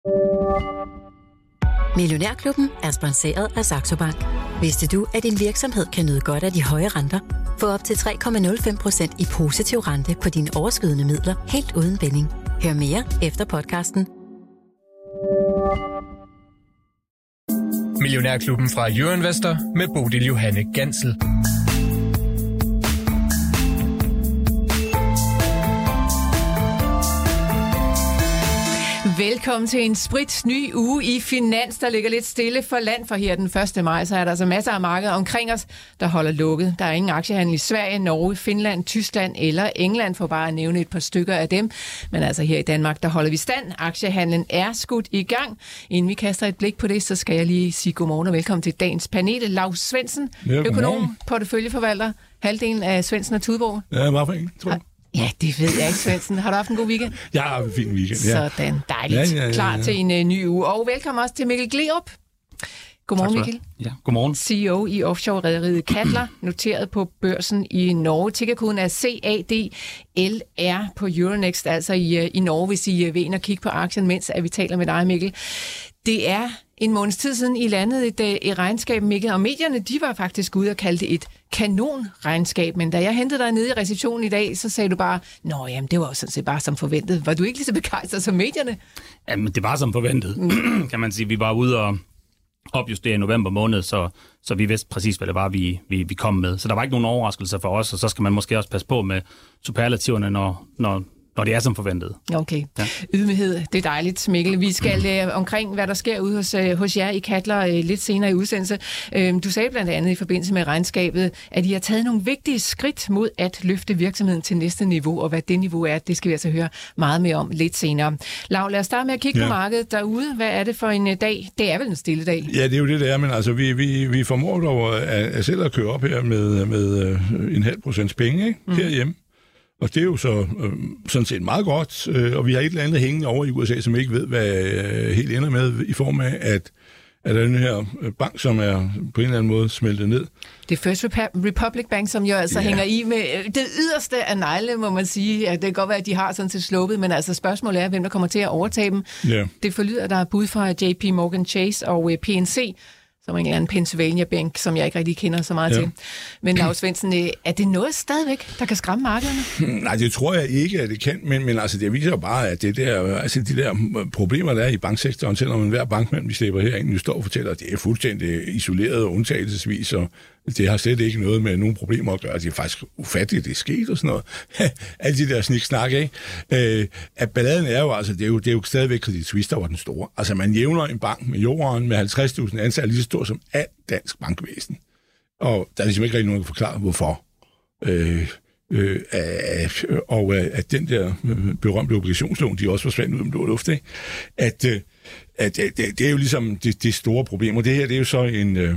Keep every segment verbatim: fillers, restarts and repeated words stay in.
Millionærklubben er sponsoreret af Saxo Bank. Vidste du, at din virksomhed kan nyde godt af de høje renter? Få op til tre komma nul fem procent i positiv rente på dine overskydende midler, helt uden binding. Hør mere efter podcasten. Millionærklubben fra Euroinvestor med Bodil Johanne Gansel. Velkommen til en sprit ny uge i Finans, der ligger lidt stille for land, for her den første maj, så er der altså masser af markeder omkring os, der holder lukket. Der er ingen aktiehandel i Sverige, Norge, Finland, Tyskland eller England, for bare at nævne et par stykker af dem. Men altså her i Danmark, der holder vi stand. Aktiehandlen er skudt i gang. Inden vi kaster et blik på det, så skal jeg lige sige godmorgen og velkommen til dagens panel. Laus Svendsen, ja, økonom, porteføljeforvalter, halvdelen af Svendsen og Tudborg. Ja, meget fint, tror jeg. Ja, det ved jeg ikke, Svendsen. Har du haft en god weekend? Jeg har haft en fin weekend, ja. Sådan, dejligt. Ja, ja, ja, ja. Klar til en uh, ny uge. Og velkommen også til Mikkel Gleerup. Godmorgen, Mikkel. Ja, godmorgen. C E O i offshore-rederiet Cadeler, noteret på børsen i Norge. Tickerkoden er C A D L R på Euronext, altså i, i Norge, hvis I vil ind og kigge på aktien, mens at vi taler med dig, Mikkel. Det er en måneds tid siden, I landede et, et regnskab, Mikkel, og medierne, de var faktisk ude og kaldte det et kanonregnskab, men da jeg hentede dig nede i receptionen i dag, så sagde du bare, nå jamen, det var jo sådan set bare som forventet. Var du ikke lige så begejstret som medierne? Jamen, det var som forventet, mm. kan man sige. Vi var ude og opjustere i november måned, så, så vi vidste præcis, hvad det var, vi, vi, vi kom med. Så der var ikke nogen overraskelser for os, og så skal man måske også passe på med superlativerne, når, når Når det er som forventet. Okay. Ja. Ydmyghed, det er dejligt, Mikkel. Vi skal øh, omkring, hvad der sker ude hos, øh, hos jer i Cadeler øh, lidt senere i udsendelse. Øh, du sagde blandt andet i forbindelse med regnskabet, at I har taget nogle vigtige skridt mod at løfte virksomheden til næste niveau, og hvad det niveau er, det skal vi altså høre meget mere om lidt senere. Lau, lad os starte med at kigge ja. på markedet derude. Hvad er det for en dag? Det er vel en stille dag? Ja, det er jo det, det er, men altså, vi, vi, vi formår dog at, at selv at køre op her med, med en halv procents penge, ikke? Mm. Herhjemme. Og det er jo så øh, sådan set meget godt, øh, og vi har et eller andet hængende over i U S A, som ikke ved, hvad øh, helt ender med, i form af, at, at den her bank, som er på en eller anden måde smeltet ned. Det er First Republic Bank, som jo altså ja. hænger i med det yderste af negle, må man sige. Ja, det kan godt være, at de har sådan set sluppet, men altså spørgsmålet er, hvem der kommer til at overtage dem. Ja. Det forlyder, der er bud fra J P Morgan Chase og P N C, som en eller anden Pennsylvania Bank, som jeg ikke rigtig kender så meget ja. til. Men Laus Svendsen, er det noget stadigvæk, der kan skræmme markederne? Nej, det tror jeg ikke, at det kan, men, men altså, det viser jo bare, at det der, altså, de der problemer, der er i banksektoren, selvom hver bankmand, vi slæber herind, nu står og fortæller, at det er fuldstændig isoleret og undtagelsesvis, og det har slet ikke noget med nogen problemer at gøre. Det er faktisk ufatteligt, det er sket og sådan noget. Alle de der sniksnak, ikke? Øh, at balladen er jo, altså, det er jo, det er jo stadigvæk Credit Suisse, der var den store. Altså, man jævner en bank med jorden med halvtreds tusind ansatte, lige så stor som alt dansk bankvæsen. Og der er ligesom ikke rigtig nogen, der kan forklare, hvorfor. Øh, øh, øh, og at den der berømte obligationslån, de også forsvandt ud om blå luft, ikke? At, øh, at det, det er jo ligesom det, det store problem. Og det her, det er jo så en... Øh,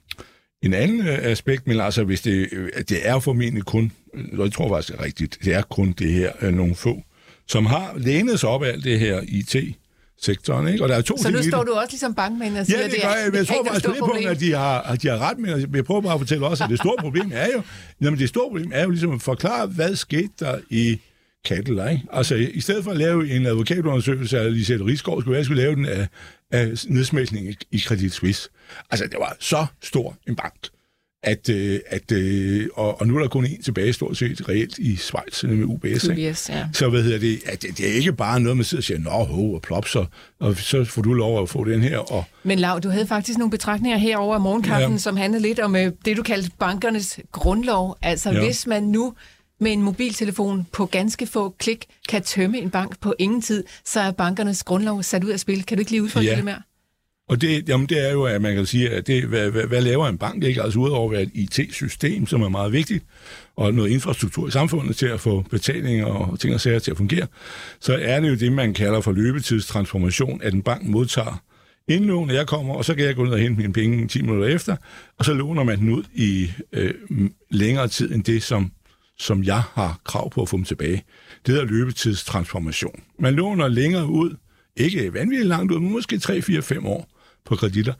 En anden aspekt, men altså, hvis det, det er formentlig kun, og jeg tror faktisk, det er rigtigt, det er kun det her, nogle få, som har lænet sig op af alt det her I T-sektoren, ikke? Og der er to så nu står du også ligesom bankmænd og siger, ja, det, det gør jeg, men jeg tror faktisk på det punkt, at de har, at de har ret, men jeg prøver bare at fortælle også, at det store problem er jo, jamen det store problem er jo ligesom at forklare, hvad skete der i Cadeler, ikke? Altså, i stedet for at lave en advokatundersøgelse af Lisette Risgaard, skulle jeg skulle lave den af, af nedsmeltning i, i Credit Suisse. Altså, det var så stor en bank, at, at og, og nu er der kun en tilbage, stort set reelt i Schweiz med U B S. U B S, ja. Så hvad hedder det, at det, det er ikke bare noget, man sidder og siger, nå, ho, og plop, så, og så får du lov at få den her. Og men Lau, du havde faktisk nogle betragtninger herover af morgenkaffen, ja. som handlede lidt om det, du kaldte bankernes grundlov. Altså, ja. hvis man nu med en mobiltelefon på ganske få klik kan tømme en bank på ingen tid, så er bankernes grundlov sat ud af spil. Kan du ikke lige udfordre ja. det mere? Og det, jamen det er jo, at man kan sige, at det, hvad, hvad, hvad laver en bank, ikke? Altså udover at være et I T-system, som er meget vigtigt, og noget infrastruktur i samfundet til at få betalinger og ting og sager til at fungere, så er det jo det, man kalder for løbetidstransformation, at en bank modtager indlån, jeg kommer, og så kan jeg gå ned og hente mine penge ti minutter efter, og så låner man den ud i øh, længere tid end det, som som jeg har krav på at få dem tilbage. Det hedder løbetidstransformation. Man låner længere ud, ikke vanvittigt langt ud, men måske tre, fire, fem år på kreditter,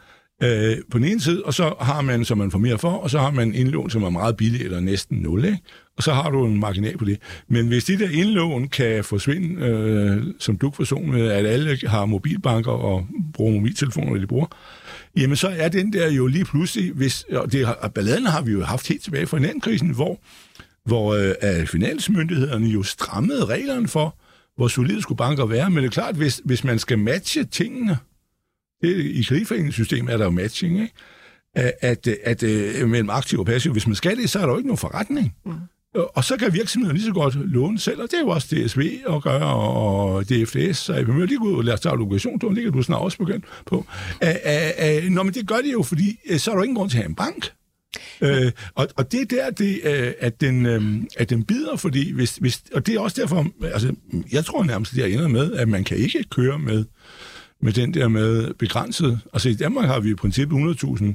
øh, på den ene side, og så har man, som man får mere for, og så har man indlån, som er meget billig, eller næsten nul, ikke? Og så har du en marginal på det. Men hvis de der indlån kan forsvinde, øh, som du forson med, at alle har mobilbanker og bruger mobiltelefoner, hvad de bruger, jamen så er den der jo lige pludselig, hvis, og det har, balladen har vi jo haft helt tilbage fra finanskrisen, hvor, hvor øh, finansmyndighederne jo strammede reglerne for, hvor solide skulle banker være. Men det er klart, hvis, hvis man skal matche tingene, det, i kreditforeningssystemet er der jo matching, ikke? At, at, at, at mellem aktiv og passiv, hvis man skal det, så er der jo ikke nogen forretning. Mm. Og så kan virksomheden lige så godt låne selv, og det er jo også D S V at gøre, og D F D S, så jeg vil lige gå ud og lade sig obligation, det kan du snart også begynde på. Æ, æ, nå, men det gør det jo, fordi så er der ingen grund til at have en bank. Øh, og, og det er der, det, øh, at, den, øh, at den bider, fordi hvis, hvis, og det er også derfor, altså, jeg tror nærmest, det er ender med, at man kan ikke køre med, med den der med begrænset. Altså i Danmark har vi i princippet hundrede tusind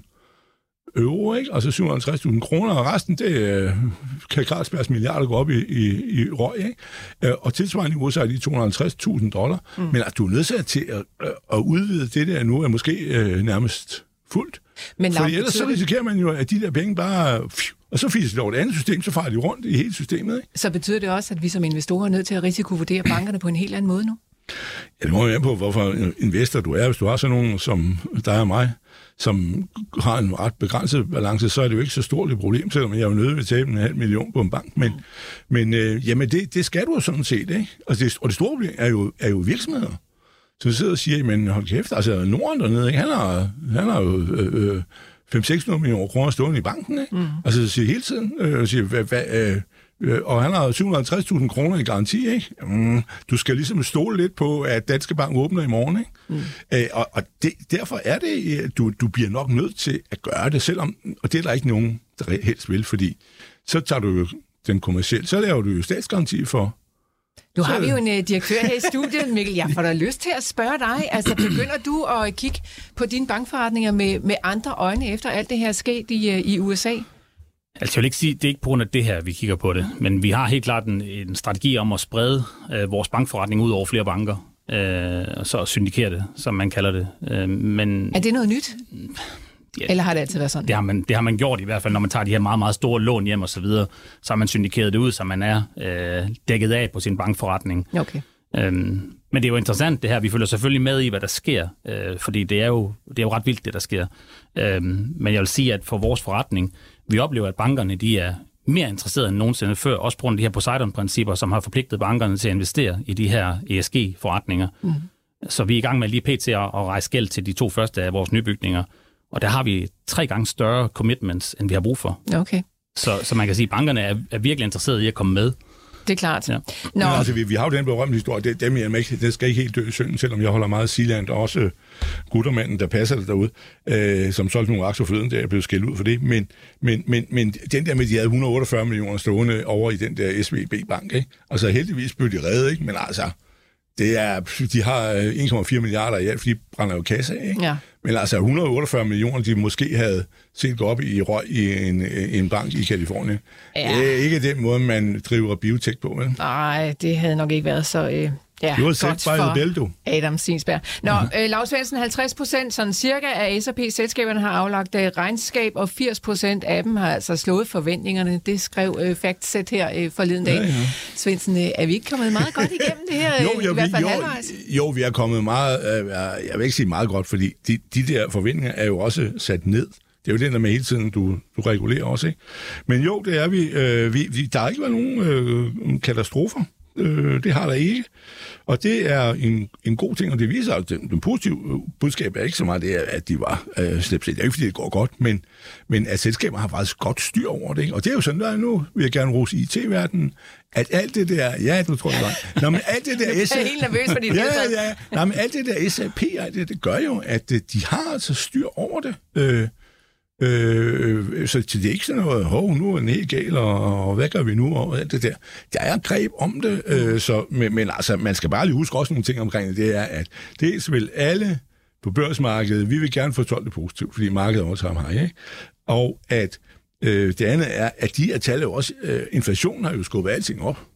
euro, ikke? Altså syv hundrede og halvtreds tusind kroner, og resten, det øh, kan Carlsbergs milliarder gå op i, i, i røg, ikke? Øh, og tilsvarende i U S A er de to hundrede og halvtreds tusind dollar. Mm. Men at du er nødt til at, at, at udvide det der nu, er måske øh, nærmest fuldt. Men fordi ellers så risikerer man jo, at de der penge bare... Og så fiser det over et andet system, så farer de rundt i hele systemet, ikke? Så betyder det også, at vi som investorer er nødt til at risikovurdere bankerne på en helt anden måde nu? Ja, det må jeg på, hvorfor investor du er. Hvis du har sådan nogen som dig og mig, som har en ret begrænset balance, så er det jo ikke så stort et problem, selvom jeg er jo nødt til at tabe en halv million på en bank. Men, mm. men øh, jamen det, det skal du jo sådan set, ikke? Og det, og det store problem er jo, er jo virksomheder. Så sidder og siger, men hold kæft, altså Norden dernede, ikke? Han har, han har jo øh, fem til seks hundrede millioner kroner stående i banken, ikke? Mm. Altså det siger hele tiden, øh, siger, hvad, hvad, øh, og han har syv hundrede og halvtreds tusind kroner i garanti, ikke? Mm, du skal ligesom stole lidt på, at Danske Bank åbner i morgen, ikke? Mm. Æ, og og det, derfor er det, du, du bliver nok nødt til at gøre det, selvom, og det er der ikke nogen, der helst vil, fordi så tager du jo den kommercielle, så laver du jo statsgaranti for. Nu har vi jo en uh, direktør her i studiet, Mikkel. Jeg får da lyst til at spørge dig. Altså, begynder du at kigge på dine bankforretninger med, med andre øjne, efter alt det her er sket i, uh, i U S A? Altså, jeg vil ikke sige, det er ikke på grund af det her, vi kigger på det. Men vi har helt klart en, en strategi om at sprede uh, vores bankforretning ud over flere banker. Uh, og så syndikere det, som man kalder det. Uh, men er det noget nyt? Ja, eller har det altid været sådan? Det har, man, det har man gjort i hvert fald, når man tager de her meget, meget store lån hjem og så videre. Så har man syndikeret det ud, så man er øh, dækket af på sin bankforretning. Okay. Øhm, men det er jo interessant det her. Vi følger selvfølgelig med i, hvad der sker, øh, fordi det er, jo, det er jo ret vildt, det der sker. Øhm, men jeg vil sige, at for vores forretning, vi oplever, at bankerne de er mere interesserede end nogensinde før, også på grund af de her Poseidon-principper, som har forpligtet bankerne til at investere i de her E S G-forretninger. Mm. Så vi er i gang med lige pt. At rejse gæld til de to første af vores nybygninger. Og der har vi tre gange større commitments, end vi har brug for. Okay. Så, så man kan sige, at bankerne er, er virkelig interesserede i at komme med. Det er klart. Ja. Nå. Ja, altså, vi, vi har jo den berømte historie, det, dem, jeg ikke, det skal ikke helt dø i synden, selvom jeg holder meget af Sealand, og også guttermanden, der passer det derude, øh, som solgte nogle aktier forleden, der er blevet skældt ud for det. Men, men, men, men den der med, de havde et hundrede og otteogfyrre millioner stående over i den der S V B-bank, ikke? Altså heldigvis blev de reddet, ikke? Men altså... Det er, de har en komma fire milliarder i alt, fordi de brænder jo kasse af, ikke? Ja. Men altså et hundrede og otteogfyrre millioner, de måske havde set gå op i røg i en, en bank i Kalifornien. Ja. Det er ikke den måde, man driver biotek på, vel? Nej, det havde nok ikke været så... Øh... Ja, du har godt for vel, du. Adam Sinsberg. Nå, mm-hmm. øh, Lars Svendsen, halvtreds procent sådan cirka af S og P-selskaberne har aflagt øh, regnskab, og firs procent af dem har altså slået forventningerne. Det skrev øh, FactSet her øh, forleden dag. Ja, ja. Svendsen, øh, er vi ikke kommet meget godt igennem det her? jo, jo, i hvert fald jo, halvvejs? Jo, vi er kommet meget, øh, jeg vil ikke sige meget godt, fordi de, de der forventninger er jo også sat ned. Det er jo det der med hele tiden, du, du regulerer også, ikke? Men jo, det er vi. Øh, vi, vi der har ikke været nogen øh, katastrofer. Øh, det har der ikke. Og det er en, en god ting, og det viser, at den, den positive budskab er ikke så meget det, at de var øh, slæbt. Det er ikke, fordi det går godt, men, men at selskaber har faktisk godt styr over det. Ikke? Og det er jo sådan, der nu vil jeg gerne rose I T-verdenen, at alt det der... Ja, du tror det godt. Nå, men alt det der... S A P, jeg er helt nervøs for dit ja, ja, ja. Nå, men alt det der S A P, det, det gør jo, at de har altså styr over det. Øh, Øh, så det er ikke sådan noget, hov, nu er den helt gal, og, og hvad gør vi nu, og alt det der. Der er greb om det, øh, så, men, men altså, man skal bare lige huske også nogle ting omkring det, det er, at dels vil alle på børsmarkedet, vi vil gerne fortolke det positivt, fordi markedet også har meget, ikke? Og at øh, det andet er, at de her tal jo også, øh, inflationen har jo skubbet alting op.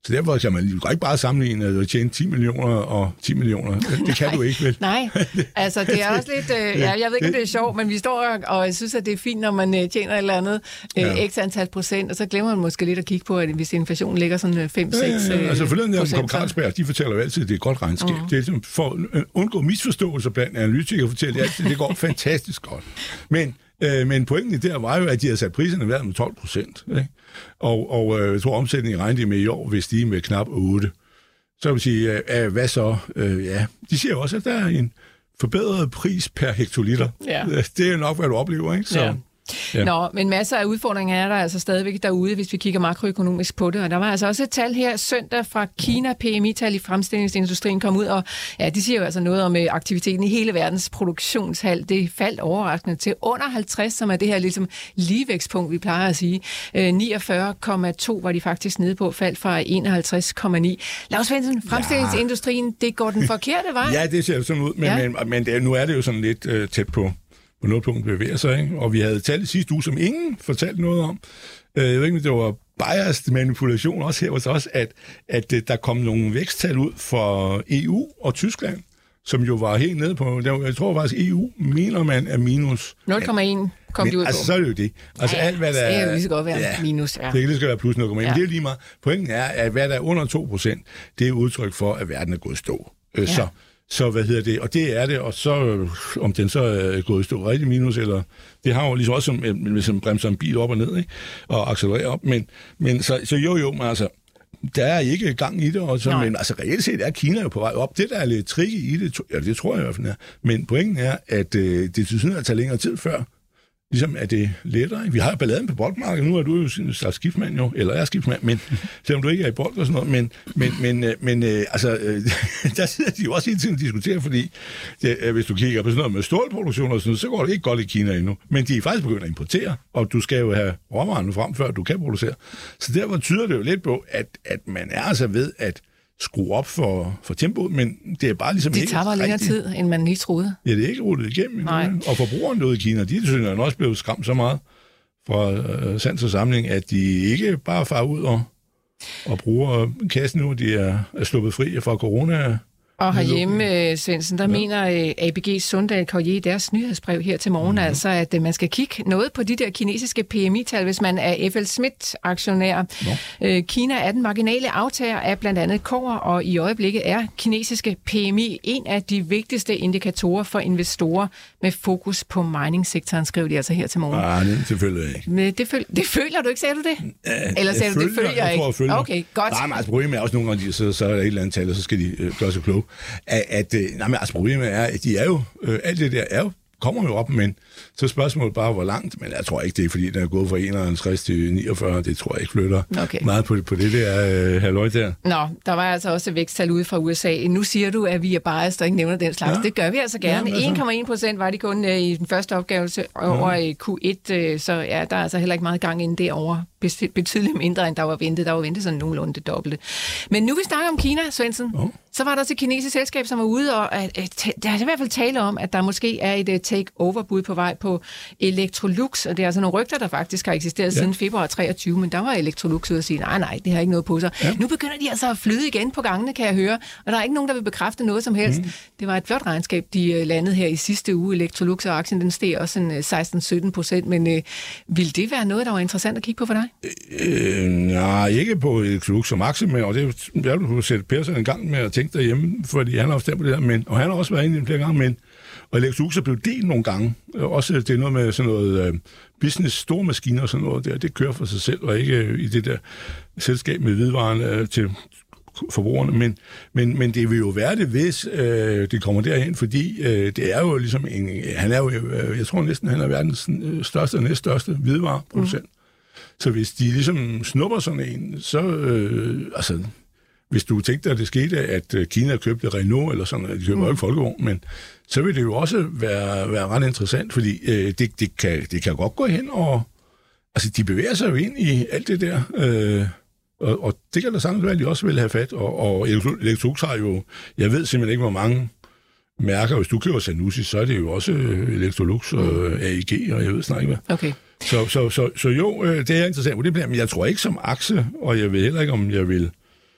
Så derfor kan man ikke bare sammenligne at tjene ti millioner og ti millioner. Det kan Nej, du ikke, vel? Nej, altså det er også lidt, øh, ja, jeg ved ikke, om det er sjovt, men vi står og, og synes, at det er fint, når man øh, tjener et eller andet øh, ja. x antal procent, og så glemmer man måske lidt at kigge på, at hvis inflationen ligger sådan fem til seks ja, ja, ja. Altså forleden der kom Carlsberg, de fortæller jo altid, at det er et godt regnskab. Mm. Det er ligesom for at undgå misforståelser blandt analytikere, fortæller de altid, at det går fantastisk godt. Men øh, men pointen der var jo, at de havde sat priserne værd med tolv procent. Og, og øh, jeg tror, omsætningen regnede de med i år, hvis de er med knap otte. Så vil sige, øh, hvad så? Øh, ja, de siger også, at der er en forbedret pris per hektoliter. Ja. Det er nok, hvad du oplever, ikke? Så, ja. Ja. Nå, men masser af udfordringer er der altså stadigvæk derude, hvis vi kigger makroøkonomisk på det. Og der var altså også et tal her søndag fra Kina, P M I-tal i fremstillingsindustrien kom ud, og ja, de siger jo altså noget om aktiviteten i hele verdens produktionshal. Det faldt overraskende til under halvtreds, som er det her ligesom ligevækstpunkt, vi plejer at sige. niogfyrre komma to var de faktisk nede på, faldt fra enoghalvtreds komma ni. Lars Svendsen, fremstillingsindustrien, ja. Det går den forkerte vej. Ja, det ser sådan ud, men, ja. men, men det, nu er det jo sådan lidt øh, tæt på. på noget punkt bevæger sig, ikke? Og vi havde talt i sidste uge, som ingen fortalte noget om. Jeg ved ikke, om det var biased manipulation også her hos os, at, at der kom nogle væksttal ud for E U og Tyskland, som jo var helt nede på, jeg tror faktisk E U mener man er minus nul komma en kom de ud på. Altså så er det jo det. Altså ja, alt hvad der er... Det kan lige så godt være ja, minus, ja. Det kan lige så godt være plus nul komma en, ja. Det er lige meget. Pointen er, at hvad der er under to procent, det er udtryk for, at verden er gået stå. Ja. Så Så hvad hedder det? Og det er det, og så om den så er gået i stå rigtig minus, eller det har jo ligesom også som, som bremser en bil op og ned, ikke? Og accelererer op. Men, men så, så jo jo, men altså, der er ikke gang i det, og så, men altså reelt set er Kina jo på vej op. Det der er lidt tricky i det, ja, det tror jeg i hvert fald er. Men pointen er, at øh, det til synes at tage længere tid før. Ligesom er det lettere. Vi har jo balladen på boldmarkedet. Nu er du jo en slags skiftmand jo, eller er skiftmand, men selvom du ikke er i bold og sådan noget. Men, men, men, men øh, altså, øh, der sidder de jo også hele tiden og diskuterer, fordi det, øh, hvis du kigger på sådan noget med stålproduktion og sådan noget, så går det ikke godt i Kina endnu. Men de er faktisk begyndt at importere, og du skal jo have råvarerne frem, før du kan producere. Så derfor tyder det jo lidt på, at, at man er altså ved at skrue op for, for tempoet, men det er bare ligesom det ikke tager bare længere tid, end man lige troede. Ja, det er ikke rullet igennem endnu. Og forbrugerne derude i Kina, de synes jeg også blevet skræmt så meget fra øh, sans og samling, at de ikke bare farer ud og, og bruger kassen nu, de er, er sluppet fri fra corona. Og herhjemme, Svendsen, der ja. mener A B G Sundal Collier i deres nyhedsbrev her til morgen, mm-hmm. altså, at man skal kigge noget på de der kinesiske P M I-tal, hvis man er F L Schmidt-aktionær. No. Kina er den marginale aftager af blandt andet kobber, og i øjeblikket er kinesiske P M I en af de vigtigste indikatorer for investorer med fokus på mining-sektoren, skrev de altså her til morgen. Nej, det selvfølgelig ikke. Men det, føl- det føler du ikke, sagde du det? Ja, eller sagde du, det følger jeg, jeg ikke? Følger. Okay, godt. Nej, men altså problemet er også nogle gange, så, så er der et eller andet tal, og så skal de øh, gøre sig kloge. At, at nej, men altså problemet er, at de er jo, øh, alt det der er jo, kommer jo op, men så spørgsmålet bare, hvor langt, men jeg tror ikke, det er, fordi den er gået fra enoghalvtreds til niogfyrre, det tror jeg ikke flytter okay. meget på, på det der øh, halløj der. Nå, der var altså også væksttal ude fra U S A. Nu siger du, at vi er biased og ikke nævner den slags. Ja. Det gør vi altså gerne. Ja, en komma en procent var de kun øh, i den første opgavelse over ja. Q et, øh, så ja, der er altså heller ikke meget gang inden derovre. Betydeligt mindre, end der var ventet. Der var ventet sådan nogenlunde det dobbelte. Men nu vi snakker om Kina, Svendsen, oh. så var der også et kinesisk selskab, som var ude, og at, at, der er i hvert fald tale om, at der måske er et uh, take-over-bud på vej på Electrolux, og det er altså nogle rygter, der faktisk har eksisteret ja. siden februar treogtyve, men der var Electrolux ude og sige, nej, nej, det har ikke noget på sig. Ja. Nu begynder de altså at flyde igen på gangene, kan jeg høre, og der er ikke nogen, der vil bekræfte noget som helst. Mm. Det var et flot regnskab, de uh, landede her i sidste uge. Electrolux og aktien, den steg også en uh, seksten til sytten procent, men uh, vil det være noget, der var interessant at kigge på for dig? Øh, nej, ikke på Electrolux som aktie, men, og det jeg vil sætte Persson en gang med at tænke derhjemme, fordi han har også stemt på det der, men, og han har også været inde i flere gange, men og Electrolux er blevet delt nogle gange. Også det er noget med sådan noget uh, business, store maskiner og sådan noget der, det kører for sig selv, og ikke uh, i det der selskab med hvidvaren uh, til forbrugerne, men, men, men det vil jo være det, hvis øh, det kommer derhen, fordi øh, det er jo ligesom en, han er jo, øh, jeg tror næsten, han er verdens største og næststørste hvidevareproducent. Mm. Så hvis de ligesom snupper sådan en, så, øh, altså, hvis du tænkte, at det skete, at Kina købte Renault, eller sådan noget, de køber mm. jo ikke folkevogn, men så vil det jo også være, være ret interessant, fordi øh, det, det, kan, det kan godt gå hen, og altså, de bevæger sig jo ind i alt det der, øh, og, og det kan da sagtens være, at de også vil have fat, og, og Electrolux har jo, jeg ved simpelthen ikke, hvor mange mærker, hvis du køber Zanussi, så er det jo også Electrolux og mm. A E G, og jeg ved snart ikke hvad. Okay. Så, så, så, så jo, det er interessant, det bliver, men jeg tror ikke som aktie, og jeg ved heller ikke, om jeg vil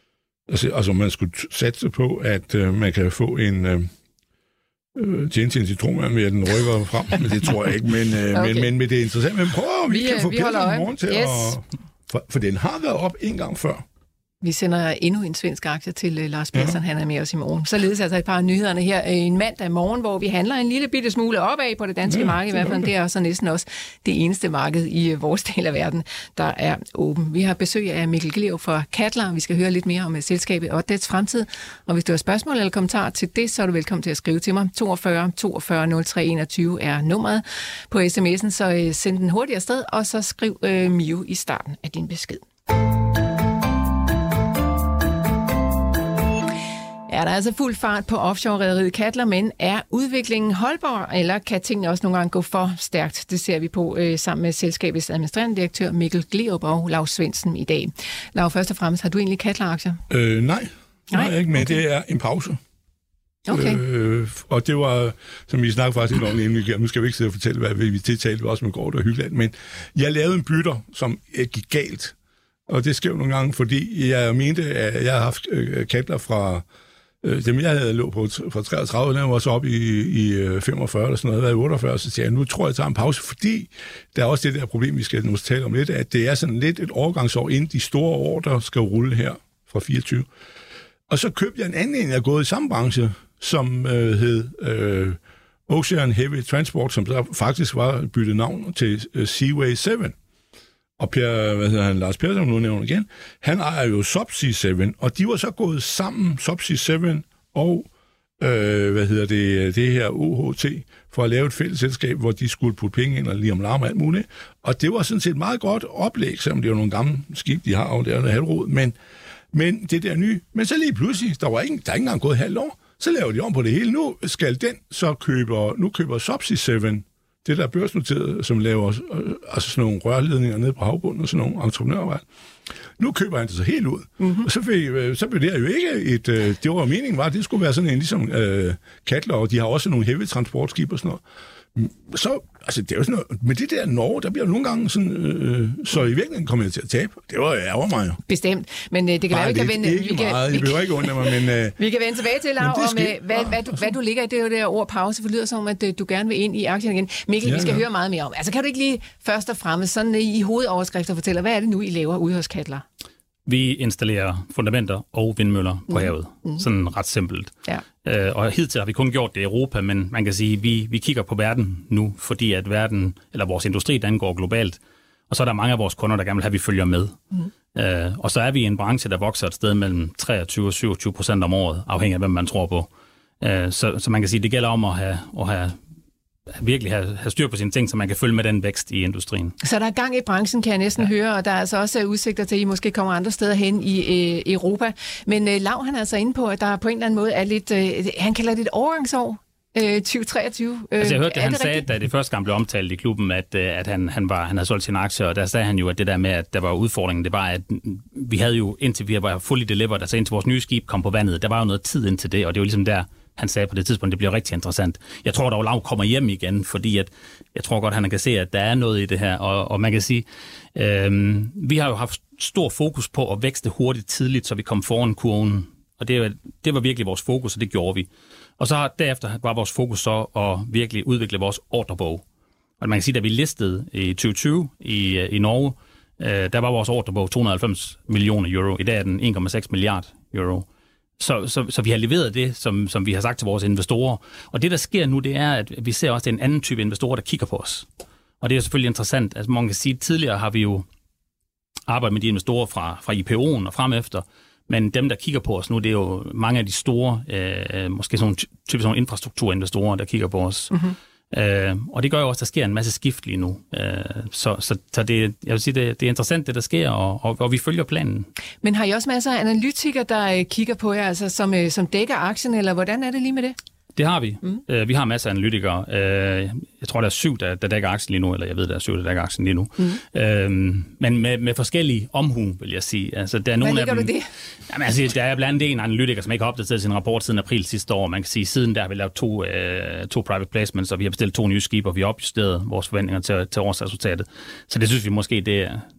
Altså, altså man skulle satse på, at øh, man kan få en øh, øh, tjene til en citronvand med, at den rykker frem, men det tror jeg ikke. Men, øh, okay. men, men, men det er interessant. Men prøv at vi, vi kan få Peter i morgen til yes. at... For, for den har været op en gang før. Vi sender endnu en svensk aktie til uh, Lars Persson, ja. Han er med os i morgen. Således altså et par af nyhederne her en mandag morgen, hvor vi handler en lille bitte smule opad på det danske ja, marked. I hvert fald det er så næsten også det eneste marked i uh, vores del af verden, der er åben. Vi har besøg af Mikkel Gleerup fra Cadeler. Vi skal høre lidt mere om uh, selskabet og dets fremtid. Og hvis du har spørgsmål eller kommentar til det, så er du velkommen til at skrive til mig. toogfyrre toogfyrre nul tre enogtyve er nummeret på sms'en, så uh, send den hurtigt afsted, og så skriv uh, M I U i starten af din besked. Er der altså fuld fart på offshore-rederiet Cadeler, men er udviklingen holdbar, eller kan tingene også nogle gange gå for stærkt? Det ser vi på øh, sammen med selskabets administrerende direktør Mikkel Gleerup og Lau Svendsen i dag. Lau, først og fremmest, har du egentlig Cadeler-aktier? Øh, nej, det har jeg ikke, men okay. Det er en pause. Okay. Øh, og det var, som vi snakkede faktisk lidt om inden, nu skal vi ikke sidde og fortælle, hvad vi tiltalte også med Gård og Hyggeland, men jeg lavede en bytter, som gik galt. Og det skrev nogle gange, fordi jeg mente, at jeg har haft øh, Cadeler fra dem, jeg havde lå på fra treogtredive, den var så op i, i femogfyrre eller sådan noget, været otteogfyrre, så siger jeg, nu tror jeg, jeg tager en pause, fordi der er også det der problem, vi skal nu tale om lidt, at det er sådan lidt et overgangsår, inden de store år, der skal rulle her fra fireogtyve. Og så købte jeg en anden en, jeg er gået i samme branche, som øh, hed øh, Ocean Heavy Transport, som der faktisk var byttet navn til øh, Seaway syv. Og Per, hvad hedder han, Lars Persson, nu nævner igen, han ejer jo Subsea syv, og de var så gået sammen, Subsea syv og, øh, hvad hedder det, det her O H T, for at lave et fælles selskab, hvor de skulle putte penge ind og lige om larm og alt muligt. Og det var sådan set et meget godt oplæg, selvom det er jo nogle gamle skib, de har, og det er noget halvrod, men, men det der nye, men så lige pludselig, der var ikke, der er ikke engang gået halvt år, så laver de om på det hele. Nu skal den så køber, nu køber Subsea syv, det der er børsnoteret, som laver øh, altså sådan nogle rørledninger nede på havbunden og sådan nogle entreprenørarbejde. Nu køber han det så helt ud. Mm-hmm. Og så, fik, øh, så blev det jo ikke et... Øh, det var meningen var, at det skulle være sådan en ligesom øh, Cadeler, og de har også nogle heavy transportskib og sådan noget. Så, altså det er jo sådan noget, med det der Norge, der bliver nogle gange sådan, øh, så i virkeligheden kommer jeg til at tabe. Det var ærger mig jo. Bestemt, men øh, det kan bare være, vi kan vende... Ikke vi kan, meget, vi, jeg behøver ikke undre mig, men... Øh, vi kan vende tilbage til, Lau, om øh, hvad, hvad, du, hvad du ligger i det, det der ord pause, for det lyder som, at øh, du gerne vil ind i aktien igen. Mikkel, ja, vi skal ja. høre meget mere om. Altså kan du ikke lige først og fremmest sådan i hovedoverskrifter fortælle, hvad er det nu, I laver ude hos Cadeler? Vi installerer fundamenter og vindmøller på mm. havet. Mm. Sådan ret simpelt. Ja. Øh, og hidtil har vi kun gjort det i Europa, men man kan sige, at vi, vi kigger på verden nu, fordi at verden, eller vores industri, den går globalt. Og så er der mange af vores kunder, der gerne vil have, at vi følger med. Mm. Øh, og så er vi i en branche, der vokser et sted mellem treogtyve og syvogtyve procent om året, afhængig af, hvem man tror på. Øh, så, så man kan sige, at det gælder om at have... At have virkelig have, have styr på sine ting, så man kan følge med den vækst i industrien. Så der er gang i branchen, kan jeg næsten ja. høre, og der er altså også udsigter til, at I måske kommer andre steder hen i øh, Europa. Men øh, Lau, han er altså inde på, at der på en eller anden måde er lidt, øh, han kalder det et overgangsår, øh, tyve treogtyve. Øh, altså jeg hørte det, han det sagde, da det første gang blev omtalt i klubben, at, at han, han, var, han havde solgt sine aktier, og der sagde han jo, at det der med, at der var udfordringen, det var, at vi havde jo, indtil vi var fully delivered, altså indtil vores nye skib kom på vandet, der var jo noget tid indtil det, og det var ligesom der, han sagde på det tidspunkt, det bliver rigtig interessant. Jeg tror dog, Lau kommer hjem igen, fordi at, jeg tror godt, han kan se, at der er noget i det her. Og, og man kan sige, øh, vi har jo haft stor fokus på at vækste hurtigt tidligt, så vi kom foran kurven. Og det, det var virkelig vores fokus, og det gjorde vi. Og så derefter var vores fokus så at virkelig udvikle vores ordrebog. Og man kan sige, da vi listede i tyve tyve i, i Norge, øh, der var vores ordrebog to hundrede og halvfems millioner euro. I dag er den en komma seks milliard euro. Så, så, så vi har leveret det, som, som vi har sagt til vores investorer. Og det, der sker nu, det er, at vi ser også, at det er en anden type investorer, der kigger på os. Og det er selvfølgelig interessant. Altså, man kan sige, at tidligere har vi jo arbejdet med de investorer fra, fra I P O'en og frem efter. Men dem, der kigger på os nu, det er jo mange af de store, øh, måske sådan typisk sådan infrastrukturinvestorer, der kigger på os. Mm-hmm. Øh, og det gør jo også, at der sker en masse skift lige nu. Øh, så så, så det, jeg vil sige, det, det er interessant, det der sker, og, og, og vi følger planen. Men har I også masser af analytikere, der øh, kigger på jer, altså, som, øh, som dækker aktien, eller hvordan er det lige med det? Det har vi. Mm. Øh, vi har masser af analytikere. Øh, jeg tror, der er syv, der, der dækker aktien lige nu, eller jeg ved, der er syv, der dækker aktien lige nu. Mm. Øh, men med, med forskellige omhu, vil jeg sige. Altså, der er nogle af dem, du det? Jamen, altså, der er blandt andet en analytiker, som ikke har opdateret sin rapport siden april sidste år. Man kan sige, siden der har vi lavet to, øh, to private placements, og vi har bestilt to nye skibe, og vi har opjusteret vores forventninger til, til årsresultatet. Så det synes vi måske, det er,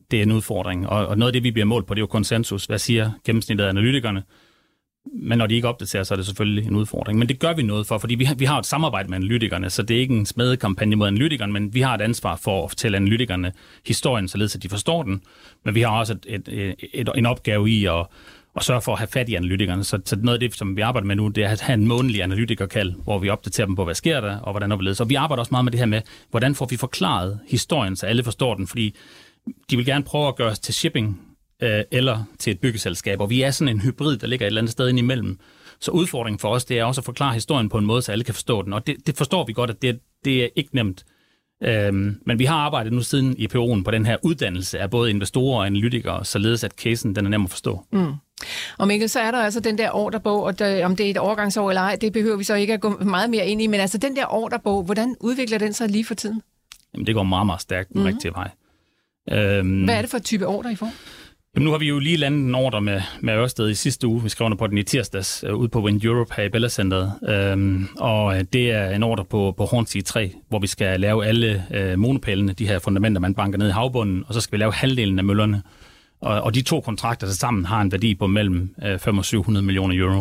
det er en udfordring. Og, og noget af det, vi bliver målt på, det er jo konsensus. Hvad siger gennemsnittet af analytikerne? Men når de ikke opdaterer, så er det selvfølgelig en udfordring. Men det gør vi noget for, fordi vi har, vi har et samarbejde med analytikerne, så det er ikke en smedekampagne mod analytikerne, men vi har et ansvar for at fortælle analytikerne historien, således at de forstår den. Men vi har også et, et, et, en opgave i at, at sørge for at have fat i analytikerne. Så, så noget af det, som vi arbejder med nu, det er at have en månedlig analytikerkald, hvor vi opdaterer dem på, hvad sker der, og hvordan overledes. Og vi arbejder også meget med det her med, hvordan får vi forklaret historien, så alle forstår den, fordi de vil gerne prøve at gøre os til shipping eller til et byggeselskab, og vi er sådan en hybrid, der ligger et eller andet sted ind imellem. Så udfordringen for os, det er også at forklare historien på en måde, så alle kan forstå den, og det, det forstår vi godt, at det, det er ikke nemt. Øhm, men vi har arbejdet nu siden I P O'en på den her uddannelse af både investorer og analytikere, således at casen den er nem at forstå. Mm. Og Mikkel, så er der altså den der ordrebog, og der, om det er et overgangsår eller ej, det behøver vi så ikke at gå meget mere ind i, men altså den der ordrebog, hvordan udvikler den sig lige for tiden? Jamen det går meget, meget stærkt den mm. rigtige vej. Øhm, Hvad er det for et type ordre, I får? Jamen, nu har vi jo lige landet en ordre med, med Ørsted i sidste uge. Vi skrev under på den i tirsdags uh, ude på Wind Europe her i Bella Centeret. Um, og det er en ordre på, på Hornsea tre, hvor vi skal lave alle uh, monopælene, de her fundamenter, man banker ned i havbunden, og så skal vi lave halvdelen af møllerne. Og, og de to kontrakter sammen har en værdi på mellem uh, fem hundrede og syv hundrede millioner euro.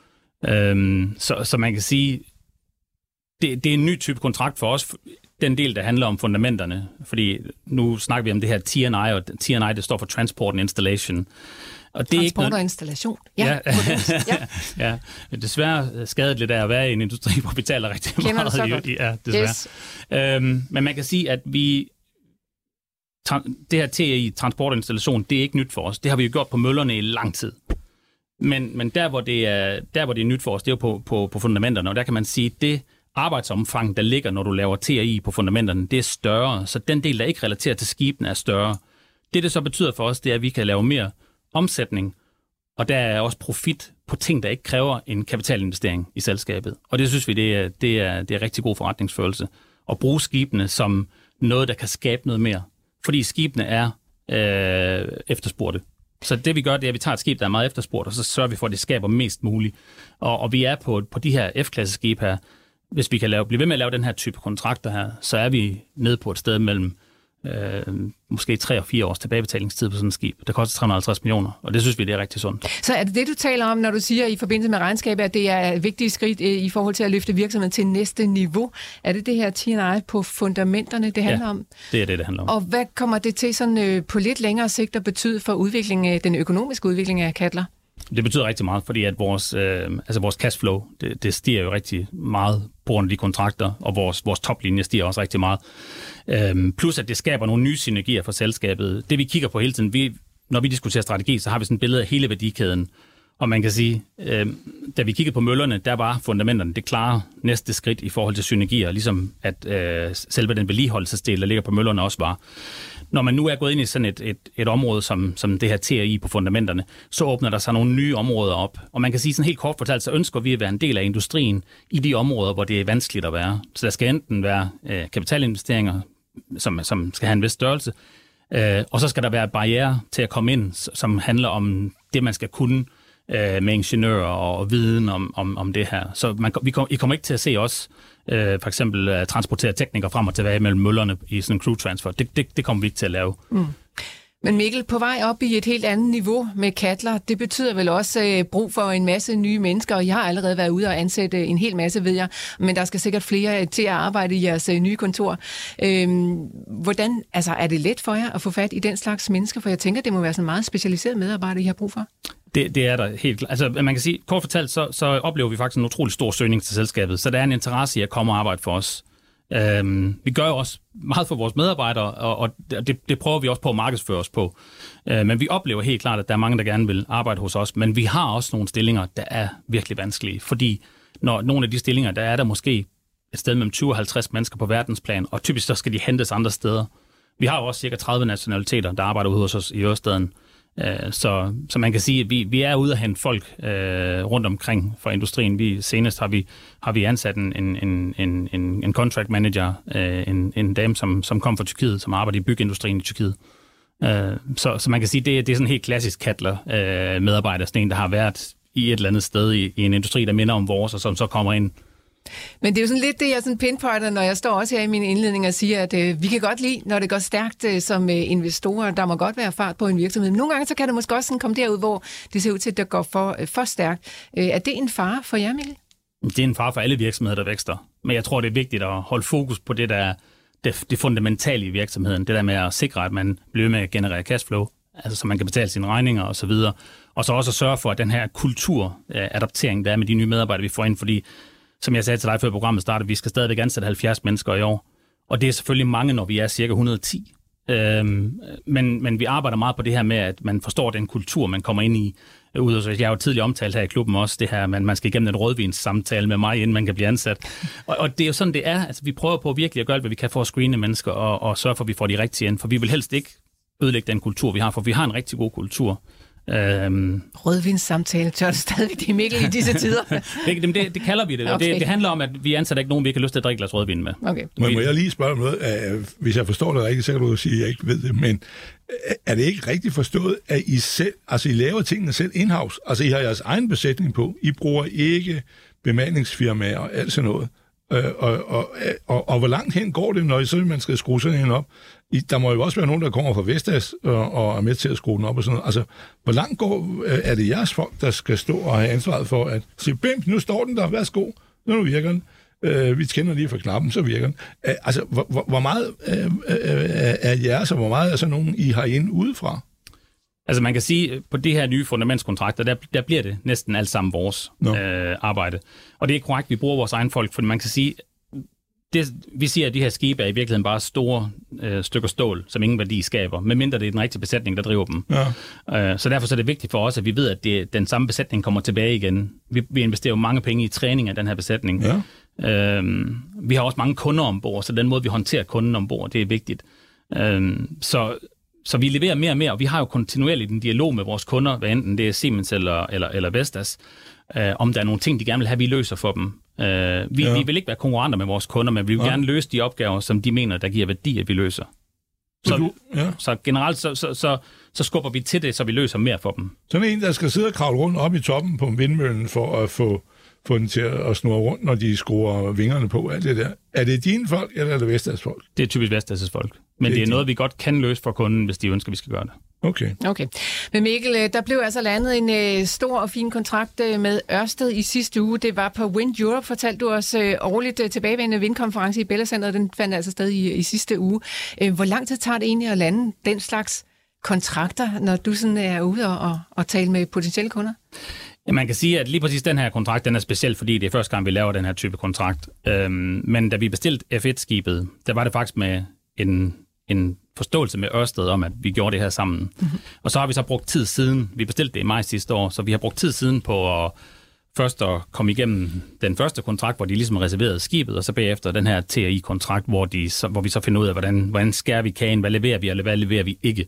Um, så, så man kan sige, det, det er en ny type kontrakt for os. Den del, der handler om fundamenterne, fordi nu snakker vi om det her T and I, og T and I, det står for Transport and Installation. Og det er Transport ikke noget... og installation. Ja, ja. ja. ja. Desværre skadet lidt af at være i en industri, hvor vi taler rigtig Kender meget. det så godt. Ja, desværre. Yes. Øhm, men man kan sige, at vi... Det her T I, Transport og Installation, det er ikke nyt for os. Det har vi jo gjort på møllerne i lang tid. Men, men der, hvor det er, der, hvor det er nyt for os, det er jo på, på, på fundamenterne, og der kan man sige, det arbejdsomfang, der ligger, når du laver T I på fundamenterne, det er større, så den del, der ikke relaterer til skibene, er større. Det, det så betyder for os, det er, at vi kan lave mere omsætning, og der er også profit på ting, der ikke kræver en kapitalinvestering i selskabet. Og det synes vi, det er, det er, det er rigtig god forretningsførelse. At bruge skibene som noget, der kan skabe noget mere. Fordi skibene er øh, efterspurgte. Så det vi gør, det er, at vi tager et skib, der er meget efterspurgt, og så sørger vi for, at det skaber mest muligt. Og, og vi er på, på de her F-klasse skib her. Hvis vi kan lave, blive ved med at lave den her type kontrakter her, så er vi nede på et sted mellem øh, måske tre og fire års tilbagebetalingstid på sådan et skib. Det koster tre hundrede og halvtreds millioner, og det synes vi, det er rigtig sundt. Så er det det, du taler om, når du siger i forbindelse med regnskabet, at det er et vigtigt skridt i forhold til at løfte virksomheden til næste niveau? Er det det her T and I på fundamenterne, det handler ja, om? det er det, det handler om. Og hvad kommer det til sådan, øh, på lidt længere sigt at betyde for udvikling, den økonomiske udvikling af Cadeler? Det betyder rigtig meget, fordi at vores, øh, altså vores cashflow, det, det stiger jo rigtig meget på grund af de kontrakter, og vores, vores toplinje stiger også rigtig meget. Øhm, plus at det skaber nogle nye synergier for selskabet. Det vi kigger på hele tiden, vi, når vi diskuterer strategi, så har vi sådan et billede af hele værdikæden. Og man kan sige, øh, da vi kiggede på møllerne, der var fundamenterne det klare næste skridt i forhold til synergier, ligesom at øh, selve den vedligeholdelsesdel, der ligger på møllerne, også var. Når man nu er gået ind i sådan et, et, et område som, som det her T I på fundamenterne, så åbner der sig nogle nye områder op. Og man kan sige sådan helt kort fortalt, så ønsker vi at være en del af industrien i de områder, hvor det er vanskeligt at være. Så der skal enten være øh, kapitalinvesteringer, som, som skal have en vis størrelse, øh, og så skal der være barrierer til at komme ind, som handler om det, man skal kunne øh, med ingeniører og viden om, om, om det her. Så man, vi kom, I kommer ikke til at se os øh, for eksempel uh, transportere teknikere frem og tilbage mellem møllerne i sådan en crew transfer. Det, det, det kommer vi ikke til at lave. Mm. Men Mikkel, på vej op i et helt andet niveau med Cadeler, det betyder vel også øh, brug for en masse nye mennesker, og jeg har allerede været ude og ansætte en hel masse, ved jeg, men der skal sikkert flere til at arbejde i jeres øh, nye kontor. Øhm, hvordan, altså er det let for jer at få fat i den slags mennesker? For jeg tænker, det må være sådan meget specialiseret medarbejder, I har brug for. Det, det er der helt klart. Altså man kan sige, kort fortalt, så, så oplever vi faktisk en utrolig stor søgning til selskabet, så der er en interesse i at komme og arbejde for os. Øhm, vi gør jo også meget for vores medarbejdere, og, og det, det prøver vi også på at markedsføre os på. Øh, men vi oplever helt klart, at der er mange, der gerne vil arbejde hos os, men vi har også nogle stillinger, der er virkelig vanskelige, fordi når nogle af de stillinger, der er der måske et sted mellem tyve og halvtreds mennesker på verdensplan, og typisk så skal de hentes andre steder. Vi har jo også cirka tredive nationaliteter, der arbejder ude hos os i Ørestaden. Så, så man kan sige, at vi, vi er ude at hente folk øh, rundt omkring for industrien. Vi, senest har vi, har vi ansat en, en, en, en, en contract manager, øh, en, en dame, som, som kom fra Tyrkiet, som arbejder i byggeindustrien i Tyrkiet. Øh, så, så man kan sige, det, det er sådan en helt klassisk Cadeler øh, medarbejder, sådan en, der har været i et eller andet sted i, i en industri, der minder om vores, og som så kommer ind Men det er jo sådan lidt det, jeg sådan pinpointer, når jeg står også her i min indledning og siger, at øh, vi kan godt lide, når det går stærkt øh, som øh, investorer. Der må godt være fart på en virksomhed. Men nogle gange så kan det måske også sådan komme derud, hvor det ser ud til, at det går for, øh, for stærkt. Øh, er det en fare for jer, Mikkel? Det er en fare for alle virksomheder, der vækster. Men jeg tror, det er vigtigt at holde fokus på det, der det, det fundamentale i virksomheden. Det der med at sikre, at man bliver med at generere cashflow, altså så man kan betale sine regninger og så videre. Og så også at sørge for, at den her kulturadaptering, der er med de nye medarbejdere, vi får ind, fordi som jeg sagde til dig før programmet startede, vi skal stadigvæk ansætte halvfjerds mennesker i år. Og det er selvfølgelig mange, når vi er cirka et hundrede og ti. Øhm, men, men vi arbejder meget på det her med, at man forstår den kultur, man kommer ind i. Jeg har jo tidligere omtalt her i klubben også det her, at man skal igennem en rødvinssamtale med mig, inden man kan blive ansat. Og, og det er jo sådan, det er. Altså, vi prøver på virkelig at gøre alt, hvad vi kan for at screene mennesker og, og sørge for, at vi får de rigtige ind. For vi vil helst ikke ødelægge den kultur, vi har, for vi har en rigtig god kultur. Øhm. Rødvinssamtale, tør det stadigvæk det Mikkel i disse tider? det, det, det kalder vi det. Okay. det. Det handler om, at vi ansætter ikke nogen, vi ikke har lyst til at drikke glas rødvin med. Okay. Men må jeg lige spørge om noget? Uh, hvis jeg forstår det rigtigt, så kan du sige, at jeg ikke ved det, men er det ikke rigtigt forstået, at I selv, altså I laver tingene selv in-house? Altså I har jeres egen besætning på. I bruger ikke bemandingsfirmaer og alt sådan noget. Uh, og, og, og, og hvor langt hen går det, når I så man skal skrue sådan en op? I, der må jo også være nogen, der kommer fra Vestas og, og er med til at skrue den op og sådan noget. Altså, hvor langt går, er det jeres folk, der skal stå og have ansvaret for at sige, bim, nu står den der, værsgo, nu virker den. Uh, vi kender lige fra knappen, så virker den. Uh, altså, hvor, hvor, hvor meget uh, uh, er jeres, og hvor meget er så nogen, I har ind udefra? Altså man kan sige, at på det her nye fundamentskontrakter, der, der bliver det næsten alt sammen vores no. øh, arbejde. Og det er korrekt, vi bruger vores egen folk, for man kan sige, det, vi siger, at de her skibe er i virkeligheden bare store øh, stykker stål, som ingen værdi skaber, medmindre det er den rigtige besætning, der driver dem. Ja. Øh, så derfor så er det vigtigt for os, at vi ved, at det, den samme besætning kommer tilbage igen. Vi, vi investerer jo mange penge i træning af den her besætning. Ja. Øh, vi har også mange kunder ombord, så den måde, vi håndterer kunden ombord, det er vigtigt. Øh, så Så vi leverer mere og mere, og vi har jo kontinuerligt en dialog med vores kunder, hvad enten det er Siemens eller, eller, eller Vestas, øh, om der er nogle ting, de gerne vil have, vi løser for dem. Øh, vi, ja. vi vil ikke være konkurrenter med vores kunder, men vi vil ja. gerne løse de opgaver, som de mener, der giver værdi, at vi løser. Så, du, ja. så generelt så, så, så, så skubber vi til det, så vi løser mere for dem. Sådan en, der skal sidde og kravle rundt op i toppen på vindmøllen for at få, få den til at snurre rundt, når de skruer vingerne på, alt det der. Er det dine folk, eller er det Vestas folk? Det er typisk Vestas' folk. Men det er, det er noget, vi godt kan løse for kunden, hvis de ønsker, at vi skal gøre det. Okay. Okay. Men Mikkel, der blev altså landet en uh, stor og fin kontrakt uh, med Ørsted i sidste uge. Det var på Wind Europe, fortalte du os uh, årligt uh, tilbagevendende vindkonference i Bella Center. Den fandt altså sted i, i sidste uge. Uh, hvor lang tid tager det egentlig at lande den slags kontrakter, når du sådan er ude og, og, og tale med potentielle kunder? Ja, man kan sige, at lige præcis den her kontrakt, den er speciel, fordi det er første gang, vi laver den her type kontrakt. Øhm, men da vi bestilte F et-skibet, der var det faktisk med en, en forståelse med Ørsted om, at vi gjorde det her sammen. Mm-hmm. Og så har vi så brugt tid siden, vi bestilte det i maj sidste år, så vi har brugt tid siden på at først at komme igennem den første kontrakt, hvor de ligesom reserverede skibet, og så bagefter den her T R I-kontrakt, hvor, de, så, hvor vi så finder ud af, hvordan, hvordan skærer vi kagen, hvad leverer vi, eller hvad leverer vi ikke.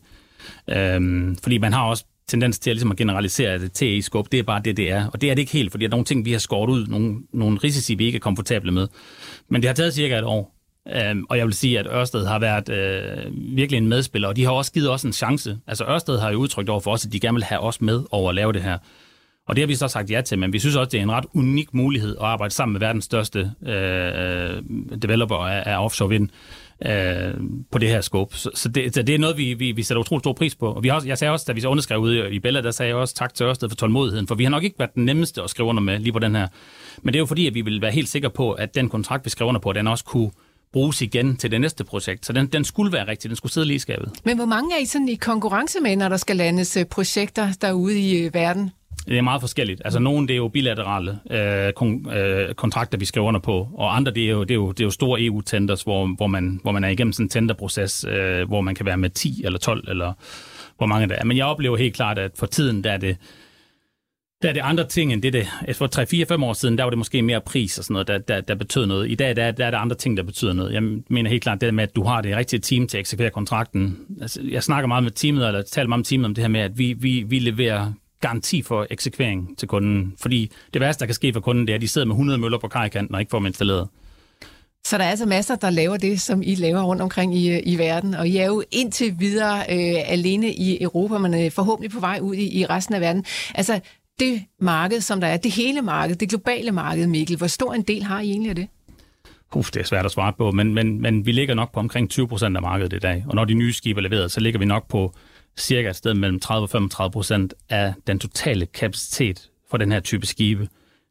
Øhm, fordi man har også tendens til at, ligesom at generalisere, at T R I-scope, det er bare det, det er. Og det er det ikke helt, fordi der er nogle ting, vi har skåret ud, nogle, nogle risici, vi ikke er komfortable med. Men det har taget cirka et år. Øhm, og jeg vil sige, at Ørsted har været øh, virkelig en medspiller, og de har også givet os en chance. Altså Ørsted har jo udtrykt over for os, at de gerne vil have os med over at lave det her. Og det har vi så sagt ja til, men vi synes også, det er en ret unik mulighed at arbejde sammen med verdens største øh, developer af, af offshore vind øh, på det her scope. Så, så, det, så det er noget, vi, vi, vi sætter utrolig stor pris på. Og vi har også, jeg sagde også, da vi så underskrev ude i Bella, der sagde jeg også tak til Ørsted for tålmodigheden, for vi har nok ikke været den nemmeste at skrive under med lige på den her. Men det er jo fordi, at vi vil være helt sikre på, at den kontrakt, vi skrev under på, den også kunne bruges igen til det næste projekt. Så den, den skulle være rigtig, den skulle sidde lige i skabet. Men hvor mange er I sådan i konkurrence med, når der skal landes projekter derude i verden? Det er meget forskelligt. Altså nogle, det er jo bilaterale øh, kon- øh, kontrakter, vi skriver under på, og andre, det er jo, det er jo, det er jo store E U-tenders, hvor, hvor, man, hvor man er igennem sådan en tenderproces, øh, hvor man kan være med ti eller tolv, eller hvor mange der er. Men jeg oplever helt klart, at for tiden, der er det, der er det andre ting end det, det. For tre, fire, fem år siden, der var det måske mere pris og sådan noget, der, der, der betød noget. I dag, der, der er det andre ting, der betyder noget. Jeg mener helt klart det med, at du har det rigtige team til at eksekvere kontrakten. Altså, jeg snakker meget med teamet, eller taler meget med teamet om det her med, at vi, vi, vi leverer garanti for eksekvering til kunden. Fordi det værste, der kan ske for kunden, det er, at de sidder med hundrede møller på kajkanten og ikke får dem installeret. Så der er altså masser, der laver det, som I laver rundt omkring i, i verden. Og I er jo indtil videre øh, alene i Europa, men øh, forhåbentlig på vej ud i, i resten af verden. Altså, det marked, som der er, det hele marked, det globale marked, Mikkel, hvor stor en del har I egentlig af det? Uf, det er svært at svare på, men, men, men vi ligger nok på omkring tyve procent af markedet i dag. Og når de nye skibe er leveret, så ligger vi nok på cirka et sted mellem tredive og femogtredive procent af den totale kapacitet for den her type skibe.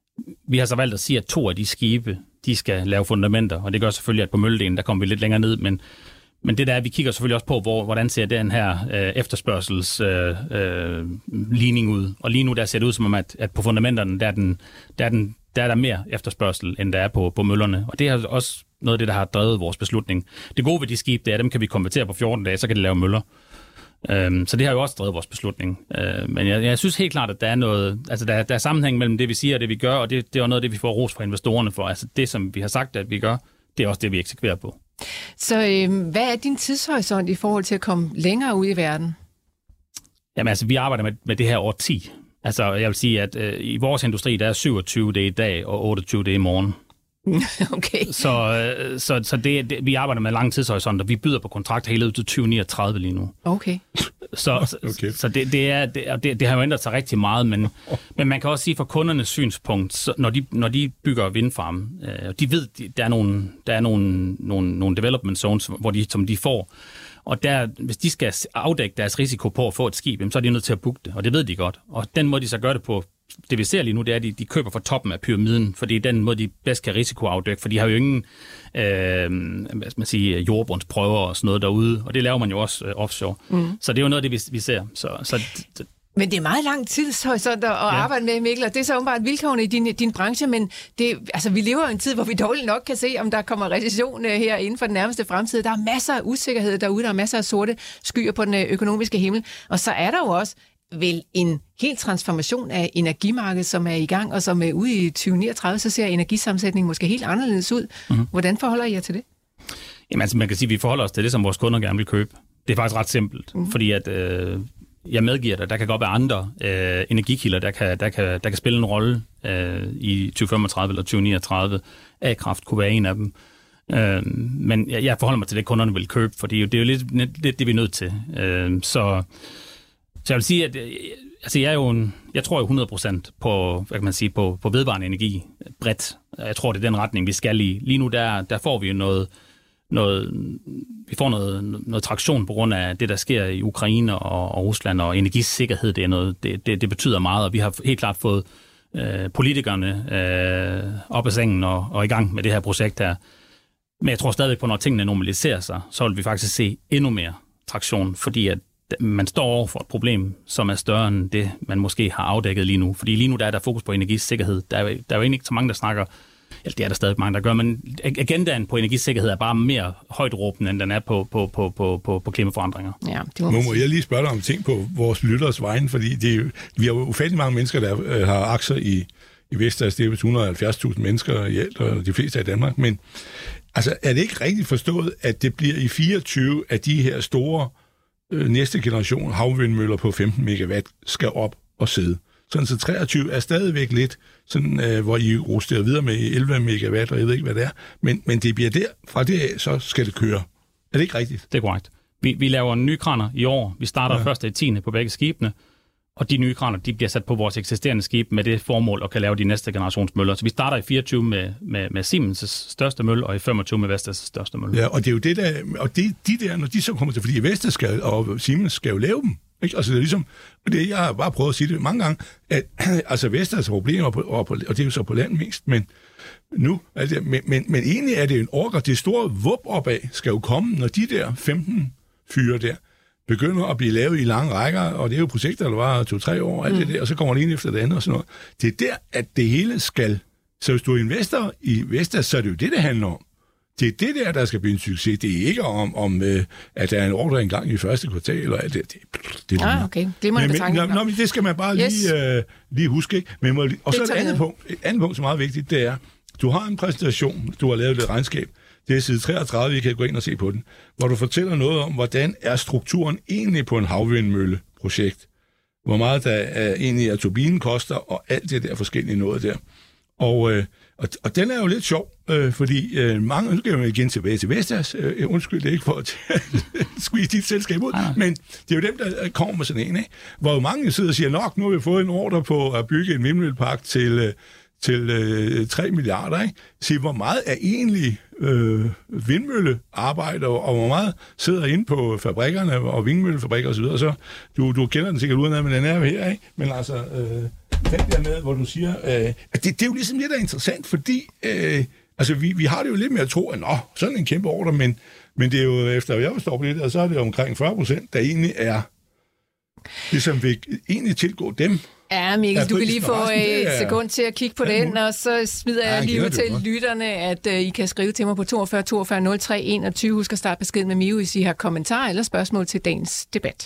Vi har så valgt at sige, at to af de skibe, de skal lave fundamenter, og det gør selvfølgelig, at på mølledelen, der kommer vi lidt længere ned, men, men det der, vi kigger selvfølgelig også på, hvor, hvordan ser den her øh, efterspørgsels øh, øh, ligning ud. Og lige nu, der ser det ud som om, at, at på fundamenterne, der er, den, der, er den, der er der mere efterspørgsel, end der er på, på møllerne. Og det er også noget af det, der har drevet vores beslutning. Det gode ved de skibe, det er, at dem kan vi konvertere på fjorten dage, så kan de lave møller. Øhm, så det har jo også drevet vores beslutning. Øh, men jeg, jeg synes helt klart, at der er noget, altså der, der er sammenhæng mellem det, vi siger og det, vi gør, og det, det er noget af det, vi får ros fra investorerne for. Altså det, som vi har sagt, at vi gør, det er også det, vi eksekverer på. Så øh, hvad er din tidshorisont i forhold til at komme længere ud i verden? Jamen altså, vi arbejder med, med det her over ti. Altså jeg vil sige, at øh, i vores industri, der er syvogtyve dage i dag og otteogtyve dage i morgen. Okay. Så, så, så det, det, vi arbejder med lange tidshorisonter. Vi byder på kontrakter helt ud til tyve niogtredive lige nu. Okay. Så, Okay. så det, det, er, det, det, det har jo ændret sig rigtig meget, men, men man kan også sige fra kundernes synspunkt, så når, de, når de bygger vindfarme, øh, de ved, der er nogle, der er nogle, nogle, nogle development zones, hvor de, som de får, og der, hvis de skal afdække deres risiko på at få et skib, så er de nødt til at booke det, og det ved de godt. Og den måde, de så gør det på, det vi ser lige nu, det er, at de, de køber fra toppen af pyramiden, for det er den måde, de bedst kan risikoafdække, for de har jo ingen øh, hvad skal man sige, jordbundsprøver og sådan noget derude, og det laver man jo også øh, offshore. Mm. Så det er jo noget af det, vi, vi ser. Så, så, d- Men det er meget lang tidshorisont at ja. arbejde med, Mikkel, og det er så åbenbart vilkårene i din, din branche, men det, altså, vi lever i en tid, hvor vi dårligt nok kan se, om der kommer recession her inden for den nærmeste fremtid. Der er masser af usikkerhed derude, der er masser af sorte skyer på den økonomiske himmel, og så er der jo også vel en helt transformation af energimarkedet, som er i gang, og som er ude i tyve niogtredive, så ser energisammensætningen måske helt anderledes ud. Mm-hmm. Hvordan forholder I jer til det? Jamen altså, man kan sige, at vi forholder os til det, som vores kunder gerne vil købe. Det er faktisk ret simpelt, mm-hmm. fordi at øh, jeg medgiver dig, der kan godt være andre øh, energikilder, der kan, der, kan, der kan spille en rolle øh, i tyve femogtredive eller tyve niogtredive. A-kraft kunne være en af dem. Øh, men jeg, jeg forholder mig til det, kunderne vil købe, for det er jo, det er jo lidt, lidt det, vi er nødt til. Øh, så Så jeg vil sige, at altså jeg, er jo en, jeg tror jo hundrede procent på, hvad kan man sige, på, på vedvarende energi bredt. Jeg tror, det er den retning, vi skal i. Lige nu der, der får vi jo noget, noget, vi får noget, noget traktion på grund af det, der sker i Ukraine og, og Rusland, og energisikkerhed, det, er noget, det, det, det betyder meget, og vi har helt klart fået øh, politikerne øh, op af sengen og, og i gang med det her projekt her. Men jeg tror stadigvæk på, når tingene normaliserer sig, så vil vi faktisk se endnu mere traktion, fordi at man står over for et problem, som er større end det, man måske har afdækket lige nu. Fordi lige nu der er der fokus på energisikkerhed. Der er, jo, der er jo egentlig ikke så mange, der snakker, eller det er der stadig mange, der gør, men agendaen på energisikkerhed er bare mere højt råbende, end den er på, på, på, på, på, på klimaforandringer. Ja, det må, må, må jeg lige spørge dig om ting på vores lytteres vegne, fordi det er jo, vi har jo ufattelig mange mennesker, der øh, har aktier i, i Vestas. Det er jo et hundrede og halvfjerds tusind mennesker i alt, og de fleste er i Danmark. Men altså, er det ikke rigtigt forstået, at det bliver i fireogtyve af de her store næste generation havvindmøller på femten megawatt skal op og sidde. Sådan så treogtyve er stadigvæk lidt, sådan, øh, hvor I rusterer videre med elleve megawatt, og jeg ved ikke, hvad det er. Men, men det bliver der, fra det af, så skal det køre. Er det ikke rigtigt? Det er korrekt. Vi, vi laver nye kraner i år. Vi starter ja. første i tiende på begge skibene, og de nye kraner, de bliver sat på vores eksisterende skib med det formål at kan lave de næste generations møller. Så vi starter i fireogtyve med, med, med Siemens' største mølle, og i femogtyve med Vestas' største mølle. Ja, og det er jo det der, og det, de der, når de så kommer til, fordi Vestas skal, og Siemens skal jo lave dem. Ikke? Altså det er ligesom, og det, jeg har bare prøvet at sige det mange gange, at altså Vestas har problemer, på, og, på, og det er jo så på land mest, men nu, altså, men, men, men egentlig er det en orker, det store vup opad skal jo komme, når de der femten fyre der begynder at blive lavet i lange rækker, og det er jo projekter, der var to-tre år, alt mm. det der, og så kommer det ene efter det andet og sådan noget. Det er der, at det hele skal. Så hvis du er investor i Vestas, så er det jo det, det handler om. Det er det der, der skal blive en succes. Det er ikke om, om øh, at der er en ordre engang i første kvartal, eller alt det. det, det ah, okay. Glimrende betragtning. Nå, men det skal man bare yes. lige, øh, lige huske, ikke? Men, må, og så et andet punkt, et andet punkt, som er meget vigtigt, det er, du har en præsentation, du har lavet et regnskab, det er side treogtredive, I kan gå ind og se på den, hvor du fortæller noget om, hvordan er strukturen egentlig på en havvindmølleprojekt. Hvor meget der er, egentlig er turbinen koster, og alt det der forskellige noget der. Og øh, Og, og den er jo lidt sjov, øh, fordi øh, mange, nu skal jeg igen tilbage til Vestas, øh, undskyld, det er ikke for at squeeze dit selskab ud, ja. Men det er jo dem, der kommer med sådan en, ikke? Hvor mange sidder og siger, nok, nu har vi fået en ordre på at bygge en vindmøllepark til, øh, til øh, tre milliarder, ikke? Så hvor meget er egentlig øh, vindmøllearbejde, og, og hvor meget sidder inde på fabrikkerne og vindmøllefabrikker osv., så, så du, du kender den sikkert uden, men den er jo her, ikke? Men altså... Øh, den der med, hvor du siger, øh, at det, det er jo ligesom lidt der interessant, fordi øh, altså, vi, vi har det jo lidt med at tro, at nå, sådan en kæmpe ordre, men, men det er jo, efter jeg forstår på det der, så er det omkring fyrre procent, der egentlig er, ligesom vil egentlig tilgå dem. Ja, Mikkel, du kan lige få et er... sekund til at kigge på ja, den, og så smider ja, jeg lige ud til lytterne, at uh, I kan skrive til mig på toogfyrre toogfyrre nul tre enogtyve. Husk at starte besked med Mio, hvis I har kommentarer eller spørgsmål til dagens debat.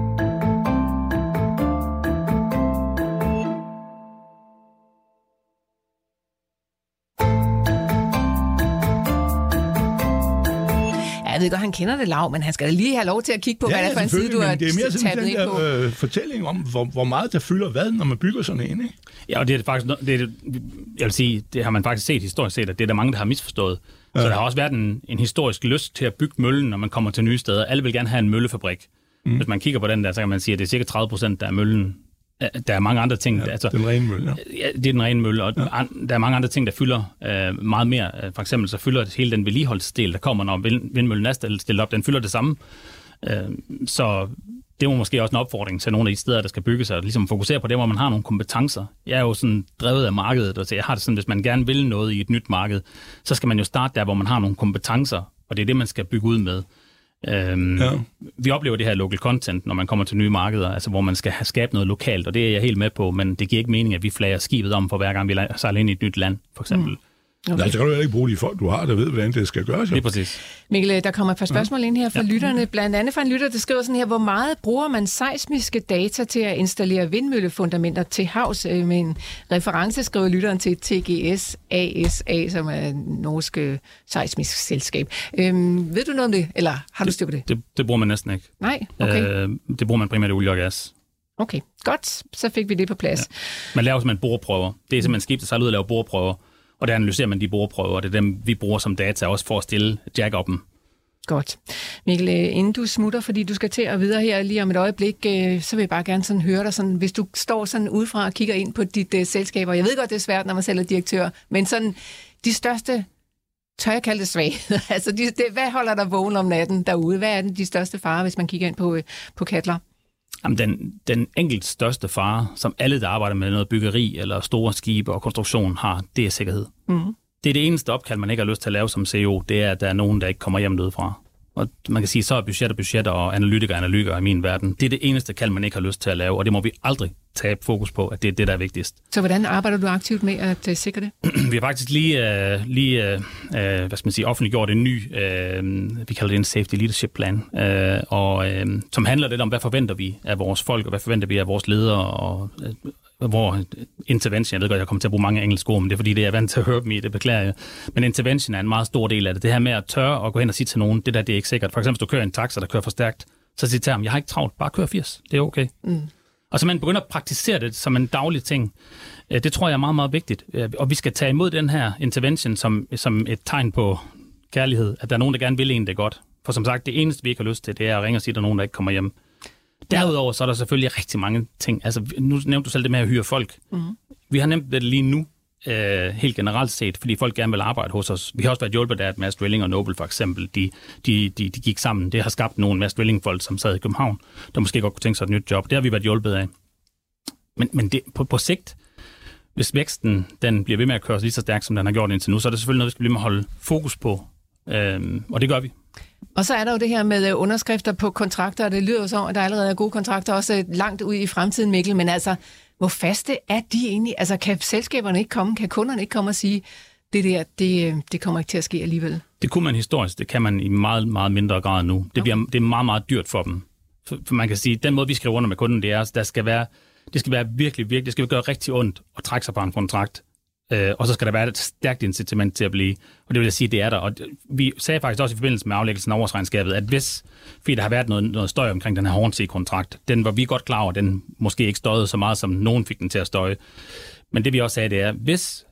Jeg ved godt, han kender det lav, men han skal lige have lov til at kigge på, ja, hvad det er for en side, du har tappet ind på. Det er mere sådan en øh, fortælling om, hvor, hvor meget der fylder hvad, når man bygger sådan en, ikke? Ja, og det er faktisk, det er, jeg vil sige, det har man faktisk set historisk set, at det er der mange, der har misforstået. Ja. Så der har også været en, en historisk lyst til at bygge møllen, når man kommer til nye steder. Alle vil gerne have en møllefabrik. Mm. Hvis man kigger på den der, så kan man sige, at det er cirka tredive procent, der er møllen. Der er mange andre ting. Ja, der, altså, den rene mølle, ja. Ja, det er den rene mølle, og ja. an, der er mange andre ting, der fylder øh, meget mere. For eksempel så fylder det hele den vedligeholdsdel, der kommer, når vind, vindmøllen er stillet op, den fylder det samme. Øh, så det var måske også en opfordring til nogle af de steder, der skal bygge sig, og ligesom fokusere på det, hvor man har nogle kompetencer. Jeg er jo sådan drevet af markedet, og så jeg har det sådan, hvis man gerne vil noget i et nyt marked, så skal man jo starte der, hvor man har nogle kompetencer, og det er det, man skal bygge ud med. Øhm, ja. Vi oplever det her local content, når man kommer til nye markeder, altså hvor man skal skabe noget lokalt, og det er jeg helt med på, men det giver ikke mening, at vi flager skibet om for hver gang vi sejler ind i et nyt land, for eksempel. Mm. Okay. Nej, så kan du ikke bruge de folk, du har, der ved, hvordan det skal gøres. Det er præcis. Mikkel, der kommer et par spørgsmål ja. ind her fra ja. lytterne, blandt andet fra en lytter, der skriver sådan her, hvor meget bruger man seismiske data til at installere vindmøllefundamenter til havs? Med en reference skriver lytteren til T G S A S A, som er et norsk seismisk selskab. Øhm, ved du noget om det, eller har du styr på det? Det, det bruger man næsten ikke. Nej, okay. Øh, det bruger man primært i olie og gas. Okay, godt. Så fik vi det på plads. Ja. Man laver simpelthen boreprøver. Det er simpelthen skib, der sejler ud og laver boreprøver. Og der analyserer man de boreprøver, og det er dem, vi bruger som data, også for at stille jack-up'en. Godt. Mikkel, inden du smutter, fordi du skal til at videre her lige om et øjeblik, så vil jeg bare gerne sådan høre dig, sådan, hvis du står sådan udefra og kigger ind på dit uh, selskab, og jeg ved godt, det er svært, når man selv er direktør, men sådan de største, tør jeg kalde det svagheder, altså de, det, hvad holder dig vågen om natten derude? Hvad er den, de største farer, hvis man kigger ind på, uh, på Cadeler? Jamen, den, den enkelt største fare, som alle, der arbejder med noget byggeri eller store skibe og konstruktion har, det er sikkerhed. Mm. Det er det eneste opkald, man ikke har lyst til at lave som C E O, det er, at der er nogen, der ikke kommer hjem derudfra. Og man kan sige, så er budget og budget og analytikere og analytikere i min verden. Det er det eneste kald, man ikke har lyst til at lave, og det må vi aldrig tabe fokus på, at det er det, der er vigtigst. Så hvordan arbejder du aktivt med at uh, sikre det? Vi har faktisk lige, uh, lige uh, uh, hvad skal man sige, offentliggjort en ny, uh, vi kalder det en safety leadership plan, uh, og, uh, som handler lidt om, hvad forventer vi af vores folk, og hvad forventer vi af vores ledere, og uh, hvor intervention, jeg ved godt, jeg kommer til at bruge mange engelske ord, men det er fordi, det er vant til at høre dem i, det beklager jeg. Men intervention er en meget stor del af det. Det her med at tørre og gå hen og sige til nogen, det der, det er ikke sikkert. For eksempel, hvis du kører en taxa, der kører for stærkt, så siger til ham, jeg har ikke travlt, bare kør firs, det er okay. Mm. Og så man begynder at praktisere det som en daglig ting. Det tror jeg er meget, meget vigtigt. Og vi skal tage imod den her intervention som, som et tegn på kærlighed, at der er nogen, der gerne vil en det godt. For som sagt, det eneste, vi ikke har lyst til, det er at ringe og sige, at der er nogen, der ikke kommer hjem. Derudover så er der selvfølgelig rigtig mange ting. Altså, nu nævnte du selv det med at hyre folk. Mm-hmm. Vi har nemt det lige nu, øh, helt generelt set, fordi folk gerne vil arbejde hos os. Vi har også været hjulpet af, at Mads Drilling og Noble for eksempel, de, de, de, de gik sammen. Det har skabt nogle Mads Drilling-folk, som sad i København, der måske godt kunne tænke sig et nyt job. Det har vi været hjulpet af. Men, men det, på, på sigt, hvis væksten den bliver ved med at køre lige så stærkt, som den har gjort indtil nu, så er det selvfølgelig noget, vi skal blive med at holde fokus på. Øhm, og det gør vi. Og så er der jo det her med underskrifter på kontrakter, og det lyder jo som, at der allerede er gode kontrakter, også langt ud i fremtiden, Mikkel. Men altså, hvor faste er de egentlig? Altså, kan selskaberne ikke komme? Kan kunderne ikke komme og sige, det der, det, det kommer ikke til at ske alligevel? Det kunne man historisk. Det kan man i meget, meget mindre grad nu. Det, bliver, det er meget, meget dyrt for dem. For, for man kan sige, den måde, vi skriver under med kunden, det er, der skal være, det skal være virkelig, virkelig, det skal gøre rigtig ondt at trække sig på en kontrakt. Øh, og så skal der være et stærkt incitament til at blive. Og det vil jeg sige, det er der. Og vi sagde faktisk også i forbindelse med aflæggelsen af årsregnskabet, at hvis, fordi der har været noget, noget støj omkring den her Hornsea-kontrakt, den var vi godt klar over, den måske ikke støjede så meget, som nogen fik den til at støje. Men det vi også sagde, det er, hvis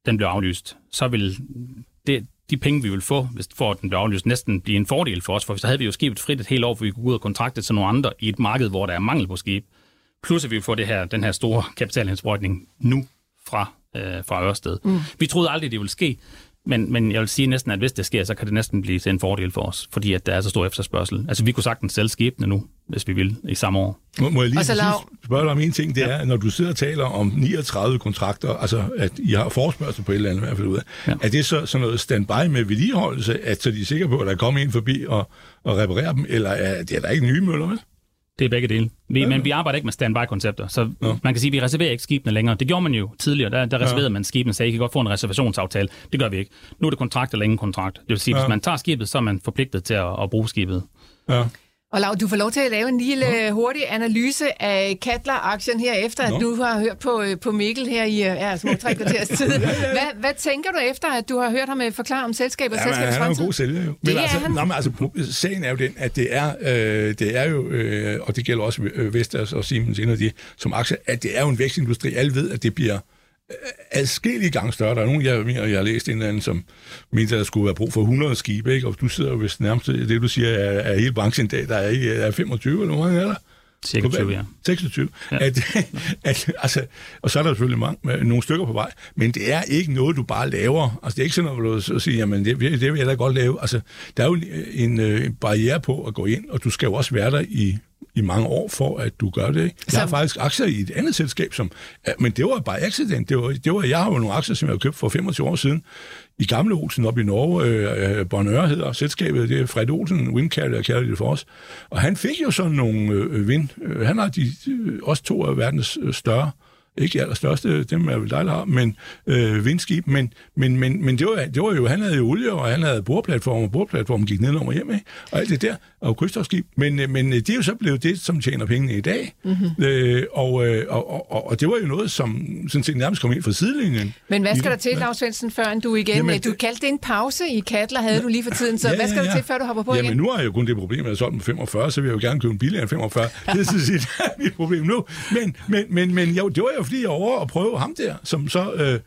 den blev aflyst, så vil det, de penge, vi vil få, hvis for at den blev aflyst, næsten blive en fordel for os, for så havde vi jo skibet frit et helt år, hvor vi kunne gå ud og kontrakte til nogle andre i et marked, hvor der er mangel på skib. Plus at vi vil få det her, den her store kapitalindsprøjtning nu fra, øh, fra Ørsted. Mm. Vi troede aldrig, det ville ske, men, men jeg vil sige næsten, at hvis det sker, så kan det næsten blive til en fordel for os, fordi at der er så stor efterspørgsel. Altså, vi kunne sagtens sælge skibene nu, hvis vi vil, i samme år. Må, må jeg lige lav... spørge dig om en ting, det ja. er, når du sidder og taler om niogtredive kontrakter, altså at I har forespørgsel på et eller andet, i hvert fald ud af, ja. er det så sådan noget standby med vedligeholdelse, at så de er sikre på, at der kommer en forbi og, og reparerer dem, eller er, det er der ikke nye møller med? Det er begge dele. Vi, ja. Men vi arbejder ikke med standby-koncepter, så ja. man kan sige, at vi reserverer ikke skibene længere. Det gjorde man jo tidligere, der, der reserverede ja. man skibene, så I kan godt få en reservationsaftale. Det gør vi ikke. Nu er det kontrakt eller ingen kontrakt. Det vil sige, at ja. hvis man tager skibet, så er man forpligtet til at, at bruge skibet. Ja. Og Lau, du får lov til at lave en lille ja. hurtig analyse af Cadeler-aktien her, efter at du har hørt på, på Mikkel her i ja, små tre kvarters tid. Hvad, hvad tænker du efter, at du har hørt ham forklare om selskabet og ja, selskabets fremtid? Han er en god sælger jo. Men altså, nå, men altså, sagen er jo den, at det er, øh, det er jo, øh, og det gælder også Vestas og Siemens, en af de som aktier, at det er jo en vækstindustri. Alle ved, at det bliver adskillige gange større. Der er nogen, jeg, jeg har læst en eller anden, som mente, at der skulle være brug for hundrede skibe, ikke? Og du sidder jo vist nærmest, det du siger, er, er hele branchen i dag, der er ikke er femogtyve eller noget, eller? seksogtyve, ja. seksogtyve. Ja. At, at, altså, og så er der selvfølgelig mange, nogle stykker på vej, men det er ikke noget, du bare laver. Altså, det er ikke sådan noget, at sige, jamen, det, det vil jeg da godt lave. Altså, der er jo en, en barriere på at gå ind, og du skal jo også være der i i mange år for, at du gør det. Ikke? Jeg har faktisk aktier i et andet selskab, som, men det var bare accident. Det var, det var, jeg har jo nogle aktier, som jeg har købt for femogtyve år siden, i Gamle Olsen op i Norge. Øh, Bonheur hedder selskabet, det er Fred Olsen, Windcarrier kalder de det for os. Og han fik jo sådan nogle øh, vind. Han har de, også to af verdens større, ikke de allerstørste, dem er vel dig, der har, men øh, vindskib, men, men, men, men det, var, det var jo, han havde jo olie, og han havde boreplatform, og boreplatformen gik ned over hjem, ikke? Og alt det der, og krydstogtskib, men, men det er jo så blevet det, som tjener pengene i dag, mm-hmm. øh, og, og, og, og det var jo noget, som sådan set nærmest kom ind fra sidelinjen. Men hvad skal der til, Lau Svendsen, før du igen, jamen, du kaldte det en pause i Cadeler, havde du lige for tiden, så ja, hvad skal ja, ja. der til, før du hopper på ja, igen? Jamen nu har jeg jo kun det problem, at jeg er solgt med femogfyrre, så vil jeg jo gerne købe en billigere end femogfyrre. Det er sådan set mit problem nu, men, men, men, men jo, det var jo fordi, jeg over og prøve ham der, som så øh,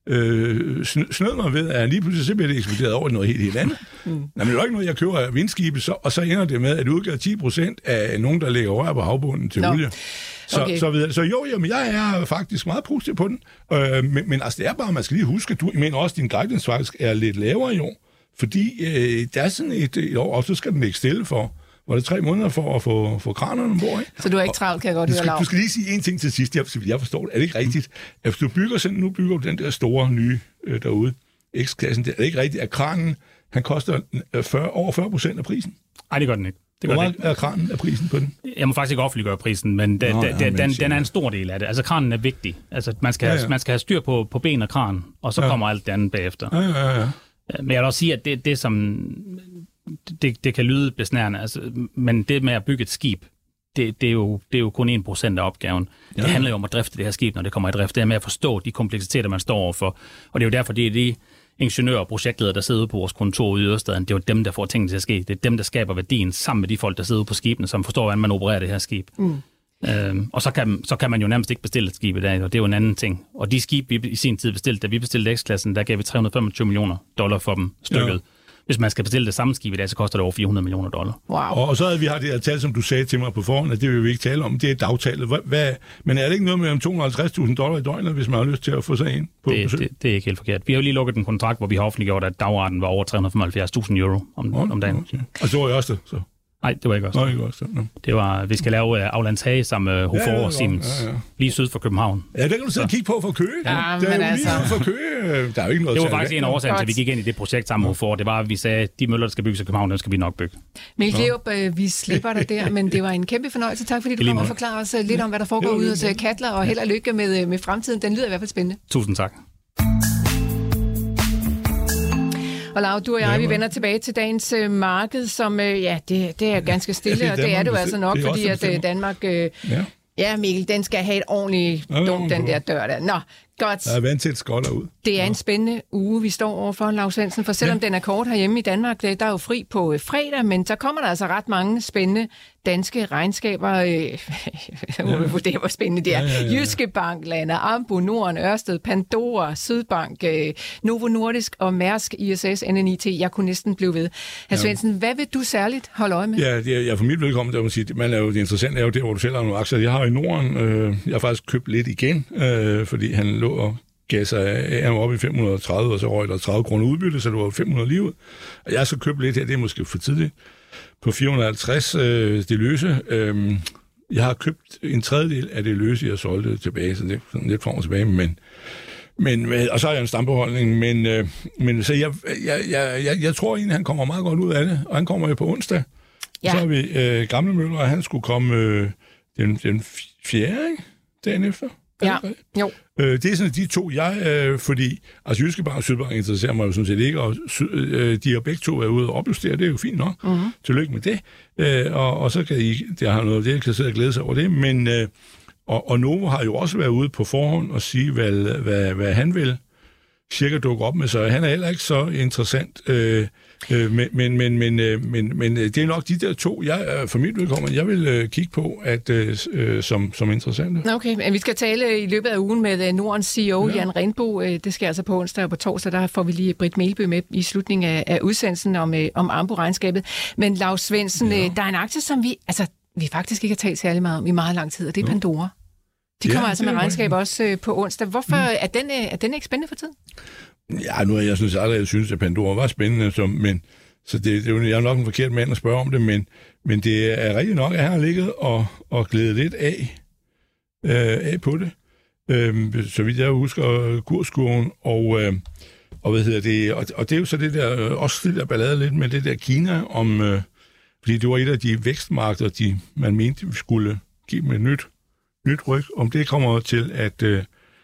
øh, snød mig ved, at lige pludselig så bliver det eksploderet over noget helt, helt andet. Mm. Nå, men det er jo ikke noget, jeg køber af vindskibe, så, og så ender det med, at det udgør ti procent af nogen, der lægger rør på havbunden til no. olie. Så, okay. så, videre. så jo, jamen, jeg er faktisk meget positiv på den, øh, men, men altså, det er bare, man skal lige huske, at du mener også, at din guidance faktisk er lidt lavere i år, fordi øh, der er sådan et, et år, og så skal den ikke stille for var det tre måneder for at få, få kranerne ombord, ikke? Så du er ikke travlt, kan jeg godt høre, Lau. Du skal lige sige en ting til sidst, jeg, jeg forstår det. Er det ikke rigtigt? At hvis du bygger sådan, nu bygger du den der store nye øh, derude, X-klassen, det er ikke rigtigt, at kranen, han koster fyrre, over fyrre procent af prisen? Nej, det gør den ikke. Det Hvor meget er kranen af prisen på den? Jeg må faktisk ikke offentliggøre prisen, men den, Nå, ja, den, den, den er en stor del af det. Altså, kranen er vigtig. Altså, man skal, ja, ja. Have, man skal have styr på, på ben og kran, og så ja. kommer alt det andet bagefter. Ja, ja, ja. Men jeg vil også sige, at det, det som... Det, det kan lyde besnærende, altså, men det med at bygge et skib, det, det, er, jo, det er jo kun en procent af opgaven. Ja. Det handler jo om at drifte det her skib, når det kommer i drift. Det er med at forstå de kompleksiteter, man står overfor. Og det er jo derfor, det er de ingeniører og projektledere, der sidder på vores kontor ude i Ørestaden. Det er jo dem, der får tingene til at ske. Det er dem, der skaber værdien sammen med de folk, der sidder på skibene, som forstår, hvordan man opererer det her skib. Mm. Øhm, og så kan, så kan man jo nærmest ikke bestille et skib i dag, og det er jo en anden ting. Og de skib, vi i sin tid bestilte, da vi bestilte X-klassen, der gav vi tre hundrede og femogtyve millioner dollar for dem stykket. Ja. Hvis man skal bestille det samme skib i dag, så koster det over fire hundrede millioner dollar. Wow. Og, og så havde vi har det her tal, som du sagde til mig på forhånd, at det vil vi ikke tale om. Det er dagtallet. Hvad, hvad, men er det ikke noget med om to hundrede og halvtreds tusind dollar i døgnet, hvis man har lyst til at få sig ind på det, det, det er ikke helt forkert. Vi har jo lige lukket en kontrakt, hvor vi har offentliggjort, at dagraten var over tre hundrede og femoghalvfjerds tusind euro om, okay, om dagen. Okay. Og det var jo også det, så? Nej, det var ikke også. Nå, ikke også. Ja. Det var, vi skal lave uh, Aflandshage sammen med Hofor ja, og Siemens, ja, ja. lige syd for København. Ja, det kan du sidde og kigge på for Køge. Ja, ja, men det er jo altså... lige for Køge. Der er jo ikke noget. Det var faktisk en årsag til, at vi gik ind i det projekt sammen med Hofor. Det var, at vi sagde, at de møller, der skal bygges i København, dem skal vi nok bygge. Mikkel Kleerup, øh, vi slipper dig der, men det var en kæmpe fornøjelse. Tak fordi du kom og forklare os lidt om, hvad der foregår ude hos Cadeler, og held og lykke med, med fremtiden. Den lyder i hvert fald spændende. Tusind tak. Og Lau, du og jeg, vi vender tilbage til dagens øh, marked, som, øh, ja, det, det er ganske stille, ja, det er og det er det jo altså nok, fordi at øh, Danmark, øh, ja. ja Mikkel, den skal have et ordentligt dunk, den der dør der. Nå, Godt. Der er vandtæt skolder ud. Det er en spændende uge, vi står overfor, Lau Svendsen, for selvom ja. den er kort herhjemme i Danmark, der er jo fri på fredag, men så kommer der altså ret mange spændende danske regnskaber. Jeg må vurdere, hvor spændende det er. Ja, ja, ja. Jyske Bank lander, Ambu, Norden, Ørsted, Pandora, Sydbank, Novo Nordisk og Mærsk, I S S, N N I T. Jeg kunne næsten blive ved. Hr. Svendsen, hvad vil du særligt holde øje med? Ja, det er, jeg for mit vedkommende, der må sige, man er jo, det interessante er jo der, hvor du selv har nogle aktier. Jeg har i Norden, øh, jeg har faktisk købt lidt igen, øh, fordi han lå og gav sig af, han var oppe i fem hundrede og tredive, og så røg der tredive kroner udbytte, så det var fem hundrede lige ud. Og jeg har så købt lidt her, det er måske for tidligt, på fire hundrede og halvtreds øh, det løse. Øh, jeg har købt en tredjedel af det løse, jeg solgte tilbage, så det er sådan lidt frem og tilbage, men Men, og så har jeg en stambeholdning, men, øh, men så jeg, jeg, jeg, jeg, jeg tror egentlig, han kommer meget godt ud af det, og han kommer jo på onsdag. Ja. Så har vi øh, Gamle Møller, og han skulle komme øh, den, den fjerde, ikke? Dagen efter. Ja, jo. Øh, det er sådan de to, jeg, øh, fordi altså Jyske Bank og Sydbank interesserer mig jo sådan set ikke, og øh, de har begge to været ude og opjustere, det er jo fint nok. Mm-hmm. Tillykke med det. Øh, og, og så kan I, der har noget, det kan sidde og glæde sig over det, men øh, og, og Novo har jo også været ude på forhånd og sige, hvad, hvad, hvad han vil cirka dukke op med, så han er heller ikke så interessant. Øh, øh, men, men, men, men, men, men det er nok de der to, jeg for mit vedkommende, jeg vil øh, kigge på at, øh, som, som interessante. Okay, men vi skal tale i løbet af ugen med Nordens C E O, ja. Jan Rindbo. Det sker altså på onsdag og på torsdag, der får vi lige Britt Melby med i slutningen af, af udsendelsen om, om Ambu-regnskabet. Men Lau Svendsen, ja. Der er en aktie, som vi, altså, vi faktisk ikke har talt særlig meget om i meget lang tid, og det er jo. Pandora. De kommer ja, altså med regnskab også øh, på onsdag. Hvorfor mm. er, den, er den ikke spændende for tiden? Ja, nu er jeg synes aldrig, jeg synes, at Pandora var spændende, så, men, så det, det, jeg er nok en forkert mand at spørge om det, men, men det er rigtigt nok, at han har ligget og, og glædet lidt af, øh, af på det. Øh, så vidt jeg husker kurskurven, og, øh, og, hvad hedder det, og, og det er jo så det der, også det der ballade lidt med det der Kina, om, øh, fordi det var et af de vækstmarkeder, de, man mente, vi skulle give med nyt nyt ryg, om det kommer til at, øh,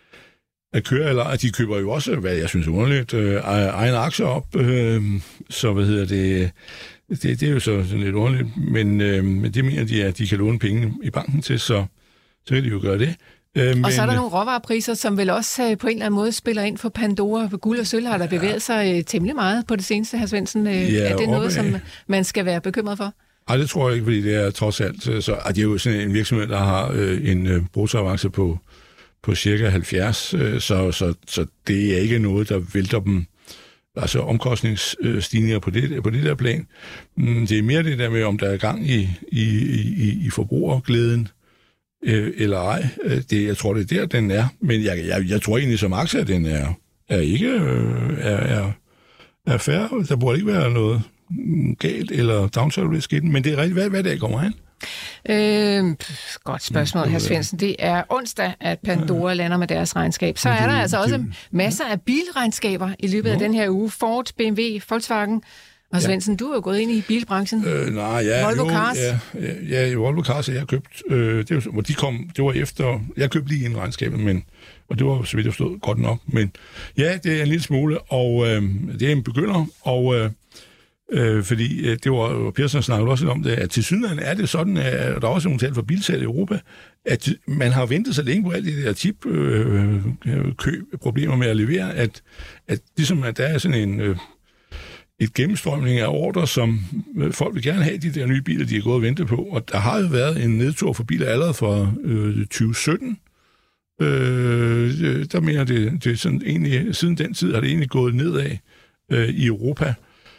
at køre, eller at de køber jo også, hvad jeg synes er underligt, øh, egen aktier op, øh, så hvad hedder det, det, det er jo så sådan lidt underligt, men, øh, men det mener de, at de kan låne penge i banken til, så, så kan de jo gøre det. Øh, og men, så er der nogle råvarepriser, som vel også øh, på en eller anden måde spiller ind for Pandora, for guld og sølv har der bevæget ja. sig øh, temmelig meget på det seneste, hr. Svendsen. Øh, ja, er det noget, som man skal være bekymret for? Nej, det tror jeg ikke, fordi det er trods alt, så at det er jo sådan en virksomhed, der har øh, en øh, bruttoavance på, på cirka halvfjerds, øh, så, så, så det er ikke noget, der vælter dem, altså omkostningsstigninger på det, på det der plan. Det er mere det der med, om der er gang i, i, i, i forbrugerglæden, øh, eller ej. Det, jeg tror, det er der, den er, men jeg, jeg, jeg tror egentlig som aktie, at den er, er ikke øh, er, er, er fair. Der burde ikke være noget galt eller downside risk i den, men det er rigtigt, hvad, hvad der kommer hen? Øh, godt spørgsmål, hr. Svendsen. Det er onsdag, at Pandora lander med deres regnskab. Så er der altså også masser af bilregnskaber i løbet af den her uge. Ford, B M W, Volkswagen. Og Svendsen, ja. Du er jo gået ind i bilbranchen. Øh, nej, ja. Volvo jo, Cars. Ja, ja, ja, Volvo Cars, jeg har købt. Øh, det, var, de kom, det var efter, jeg købte lige ind regnskabet, men, og det var, så vidt jeg forstod, godt nok. Men ja, det er en lille smule, og øh, det er en begynder, og øh, Øh, fordi øh, det var, Pearson snakkede også om det, at til synligheden er det sådan, at der er også nogle tal for bilsalg i Europa, at man har ventet så længe på alle de der chip-kø-problemer øh, med at levere, at, at ligesom at der er sådan en øh, et gennemstrømning af ordre, som øh, folk vil gerne have de der nye biler, de er gået og ventet på, og der har jo været en nedtur for biler allerede fra øh, tyve sytten. Øh, der mener det, det er sådan egentlig, siden den tid har det egentlig gået nedad øh, i Europa.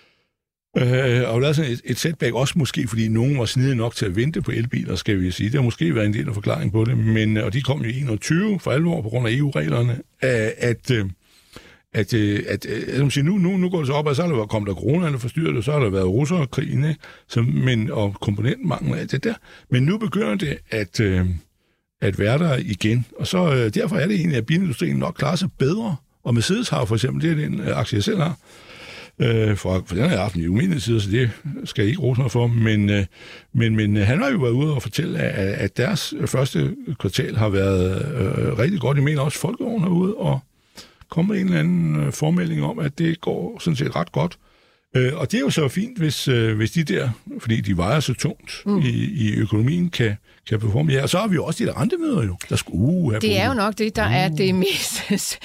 Øh, og der er sådan et, et setback også måske, fordi nogen var snedige nok til at vente på elbiler, skal vi sige. Det har måske været en del af forklaringen på det, men, og de kom jo i enogtyve for alvor på grund af E U-reglerne, at, at, at, at, at sige, nu, nu, nu går det så op, og så er der kommet der corona, der forstyrrer det, så har der været russerkrigen, så, men, og komponentmangel og alt det der. Men nu begynder det at, at være der igen, og så derfor er det egentlig, at bilindustrien nok klarer sig bedre, og Mercedes har for eksempel, det er den aktie, jeg selv har, Øh, for, for den har jeg haft i umindelige sider, så det skal jeg ikke rose mig for, men, øh, men, men han har jo været ude og fortælle, at, at deres første kvartal har været øh, rigtig godt. Jeg mener også, at Folkevogn er ude og kommer en eller anden øh, formelding om, at det går sådan set ret godt. Øh, og det er jo så fint, hvis, øh, hvis de der, fordi de vejer så tungt mm. i, i økonomien, kan, kan performe. Ja, og så har vi jo også de der rentemøder jo, der skulle uh, have Det er jo nok det, der uh. er det mest,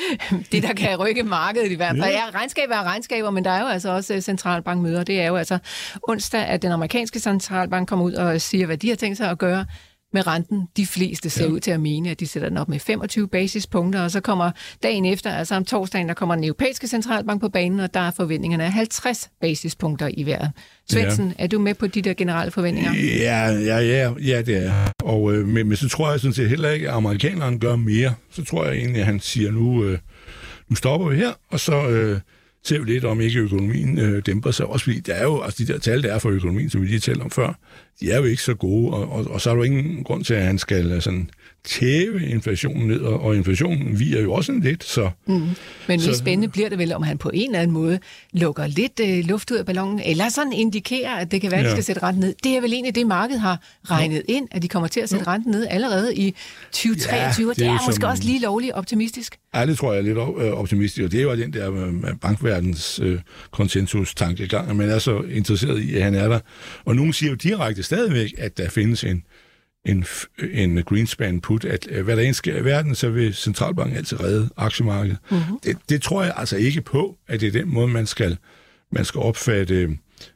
det der kan rykke markedet i hvert fald. Ja. Ja, regnskaber er regnskaber, men der er jo altså også centralbankmøder. Det er jo altså onsdag, at den amerikanske centralbank kommer ud og siger, hvad de har tænkt sig at gøre med renten. De fleste ser ja. ud til at mene, at de sætter den op med femogtyve basispunkter, og så kommer dagen efter, altså om torsdagen, der kommer den europæiske centralbank på banen, og der er forventningerne af halvtreds basispunkter i hver. Svendsen, ja. er du med på de der generelle forventninger? Ja, ja, ja, ja det er. Og, øh, men, men så tror jeg sådan set heller ikke, at amerikanerne gør mere. Så tror jeg egentlig, at han siger, nu, øh, nu stopper vi her, og så øh, ser vi lidt om ikke økonomien øh, dæmper sig. Også fordi der er jo, altså de der tal, der er for økonomien, som vi lige talte om før, de er jo ikke så gode, og, og, og så er der jo ingen grund til, at han skal sådan tæve inflationen ned, og, og inflationen viger jo også lidt, så... Mm. Men mest så, spændende bliver det vel, om han på en eller anden måde lukker lidt øh, luft ud af ballonen, eller sådan indikerer, at det kan være, at de ja. skal sætte renten ned. Det er vel egentlig det, markedet har regnet ja. ind, at de kommer til at sætte ja. renten ned allerede i tyve treogtyve. Ja, det er, det er måske som, også lige lovligt optimistisk. Ja, det tror jeg er lidt optimistisk, og det er jo den der bankverdens øh, konsensus-tankegang, at man er så interesseret i, at han er der. Og nogen siger jo direkte stadigvæk, at der findes en en, en Greenspan put, at hvad der end sker i verden, så vil centralbanken altid redde aktiemarkedet. Mm-hmm. Det, det tror jeg altså ikke på, at det er den måde, man skal, man skal opfatte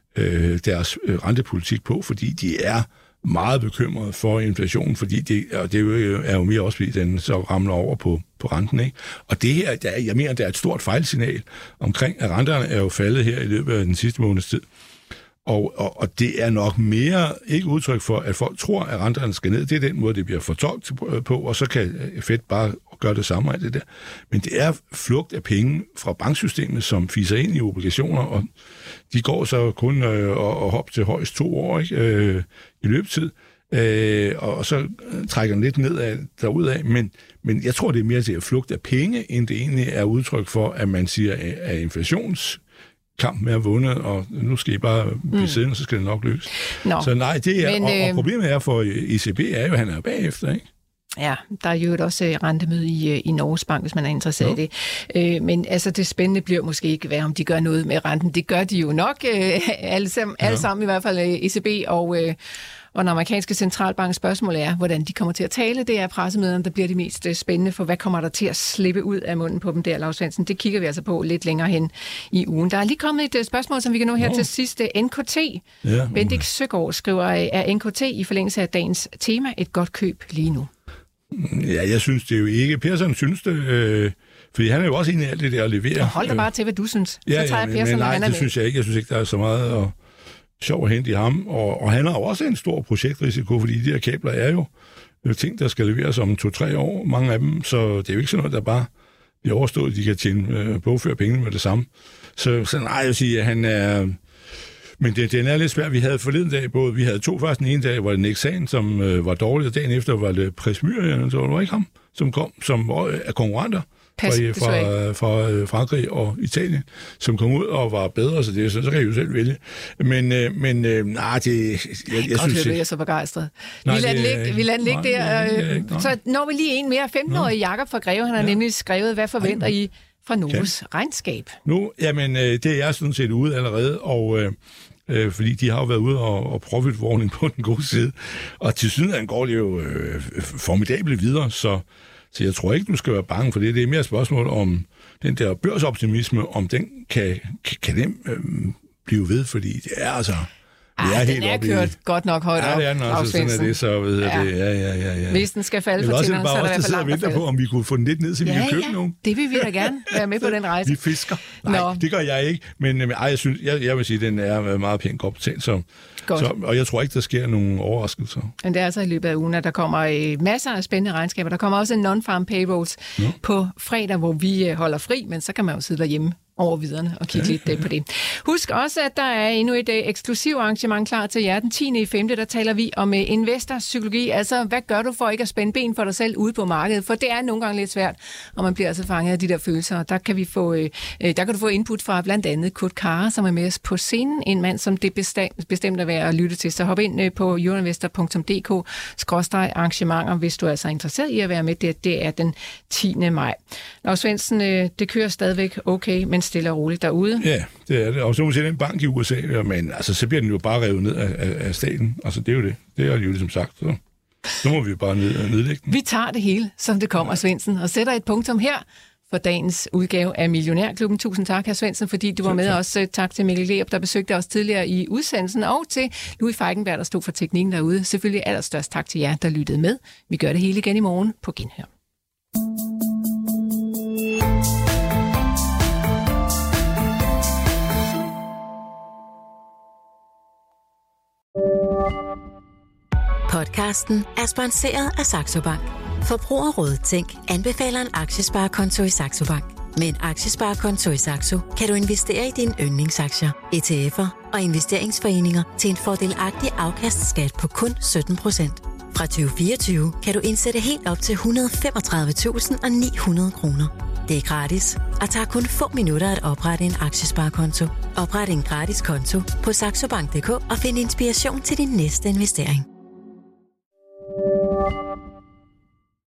øh, deres øh, rentepolitik på, fordi de er meget bekymrede for inflationen, fordi det, og det er jo, er jo mere også, fordi den så ramler over på, på renten, ikke? Og det her, der, jeg mener, der er et stort fejlsignal omkring, at renterne er jo faldet her i løbet af den sidste måneds tid. Og, og, og det er nok mere ikke udtryk for, at folk tror, at renterne skal ned. Det er den måde, det bliver fortolket på, og så kan Fed bare gøre det samme af det der. Men det er flugt af penge fra banksystemet, som fiser ind i obligationer, og de går så kun øh, og, og hopper til højst to år ikke, øh, i løbetid, øh, og så trækker den lidt ned af, derudad. Men, men jeg tror, det er mere til at flugt af penge, end det egentlig er udtryk for, at man siger, at inflations kampen er vundet, og nu skal I bare blive mm. siddende, så skal det nok lykkes. Nå. Så nej, det er, Men, og, og problemet er for E C B er jo, at han er bagefter, ikke? Ja, der er jo også rentemøde i, i Norges Bank, hvis man er interesseret i det. Øh, men altså, det spændende bliver måske ikke være, om de gør noget med renten. Det gør de jo nok, øh, alle, sammen, ja. alle sammen i hvert fald E C B og... Øh, Og den amerikanske centralbanks spørgsmål er, hvordan de kommer til at tale. Det er pressemøderne, der bliver de mest spændende, for hvad kommer der til at slippe ud af munden på dem der, Lars Svendsen? Det kigger vi altså på lidt længere hen i ugen. Der er lige kommet et spørgsmål, som vi kan nå her oh. til sidst. N K T. Ja, uh. Bendik Søgaard skriver, er N K T i forlængelse af dagens tema et godt køb lige nu? Ja, jeg synes det jo ikke. Persson synes det... Øh... Fordi han er jo også enig i alt det der at levere. Og hold da bare til, hvad du synes. Ja, så tager ja, jeg Persson, men nej, han er det med. synes jeg ikke. Jeg synes ikke, der er så meget at sjov at hente i ham. Og, og han har jo også en stor projektrisiko, fordi de her kabler er jo ting, der skal leveres om to-tre år, mange af dem. Så det er jo ikke sådan noget, der bare bliver overstået, de kan tjene, øh, bogføre penge med det samme. Så, så nej, jeg vil sige, at han er... Men det, den er lidt svært. Vi havde forleden dag både, vi havde to først. Den ene dag var det Nexan, som øh, var dårlig, og dagen efter var det Presmyr, så var det ikke ham, som kom, som er konkurrenter Pas, fra, fra, fra Frankrig og Italien, som kom ud og var bedre, så det så, så kan I jo selv vælge. Men, øh, men øh, nej, det... Jeg, jeg, jeg godt synes, høre, jeg er så begejstret. Nej, vi lader den ligge, vi lader den ligge der. Øh, så når vi lige en mere. femten-årig Jakob fra Greve, han har ja. nemlig skrevet, hvad forventer Ej, I fra Novos okay. regnskab? Nu, jamen, øh, det er jeg sådan set ude allerede, og... Øh, Øh, fordi de har jo været ude og, og profitwarning på den gode side. Og til syden går det jo øh, formidabelt videre, så, så jeg tror ikke, du skal være bange for det. Det er mere et spørgsmål om den der børsoptimisme, om den kan, kan, kan den øh, blive ved, fordi det er altså... Det er Ej, helt den er kørt i... godt nok højt op. Ja, det er den også, sådan er det, så ved jeg ja. det. Ja, ja, ja, ja. Hvis den skal falde for tænderne, så er der i hvert fald langt at falde. På, om vi kunne få den lidt ned, så vi ja, kan købe ja. nogen. Det vil vi da gerne være med på den rejse. Vi fisker. Nej, Nå. det gør jeg ikke. Men ej, jeg, synes, jeg, jeg vil sige, at den er meget pænt godt betalt. Så, så, og jeg tror ikke, der sker nogen overraskelser. Men det er altså i løbet af ugen, at der kommer masser af spændende regnskaber. Der kommer også en non-farm payrolls ja. på fredag, hvor vi holder fri, men så kan man jo sidde derhjemme over videre og kigge ja, lidt ja. på det. Husk også, at der er endnu et eksklusiv arrangement klar til jer. Den tiende i femte der taler vi om investorpsykologi. Altså, hvad gør du for ikke at spænde ben for dig selv ude på markedet? For det er nogle gange lidt svært, og man bliver altså fanget af de der følelser. Der kan, vi få, der kan du få input fra blandt andet Kurt Kara, som er med os på scenen. En mand, som det bestemt, bestemt er værd at lytte til. Så hop ind på euroinvestor punktum d k skråstreg arrangementer, hvis du er altså interesseret i at være med. Det, det er den tiende maj. Lars Svendsen, det kører stadigvæk okay, men stille og roligt derude. Ja, det er det. Og så må vi se den bank i U S A, men altså, så bliver den jo bare revet ned af, af, af staten. Altså, det er jo det. Det er jo ligesom sagt. Så, så må vi bare ned, nedlægge den. Vi tager det hele, som det kommer, Svendsen, og sætter et punktum her for dagens udgave af Millionærklubben. Tusind tak, hr. Svendsen, fordi du var med. Også tak til Mikkel Lerup, der besøgte os tidligere i udsendelsen, og til Louis Feigenberg, der stod for teknikken derude. Selvfølgelig allerstørst tak til jer, der lyttede med. Vi gør det hele igen i morgen på genhør. Podcasten er sponsoreret af Saxo Bank. Forbrugerrådet Tænk anbefaler en aktiesparekonto i Saxo Bank. Med en aktiesparekonto i Saxo kan du investere i dine yndlingsaktier, E T F'er og investeringsforeninger til en fordelagtig afkastskat på kun sytten procent. Fra tyve fireogtyve kan du indsætte helt op til et hundrede og femogtredive tusind ni hundrede kroner. Det er gratis og tager kun få minutter at oprette en aktiesparekonto. Opret en gratis konto på saxobank punktum d k og find inspiration til din næste investering.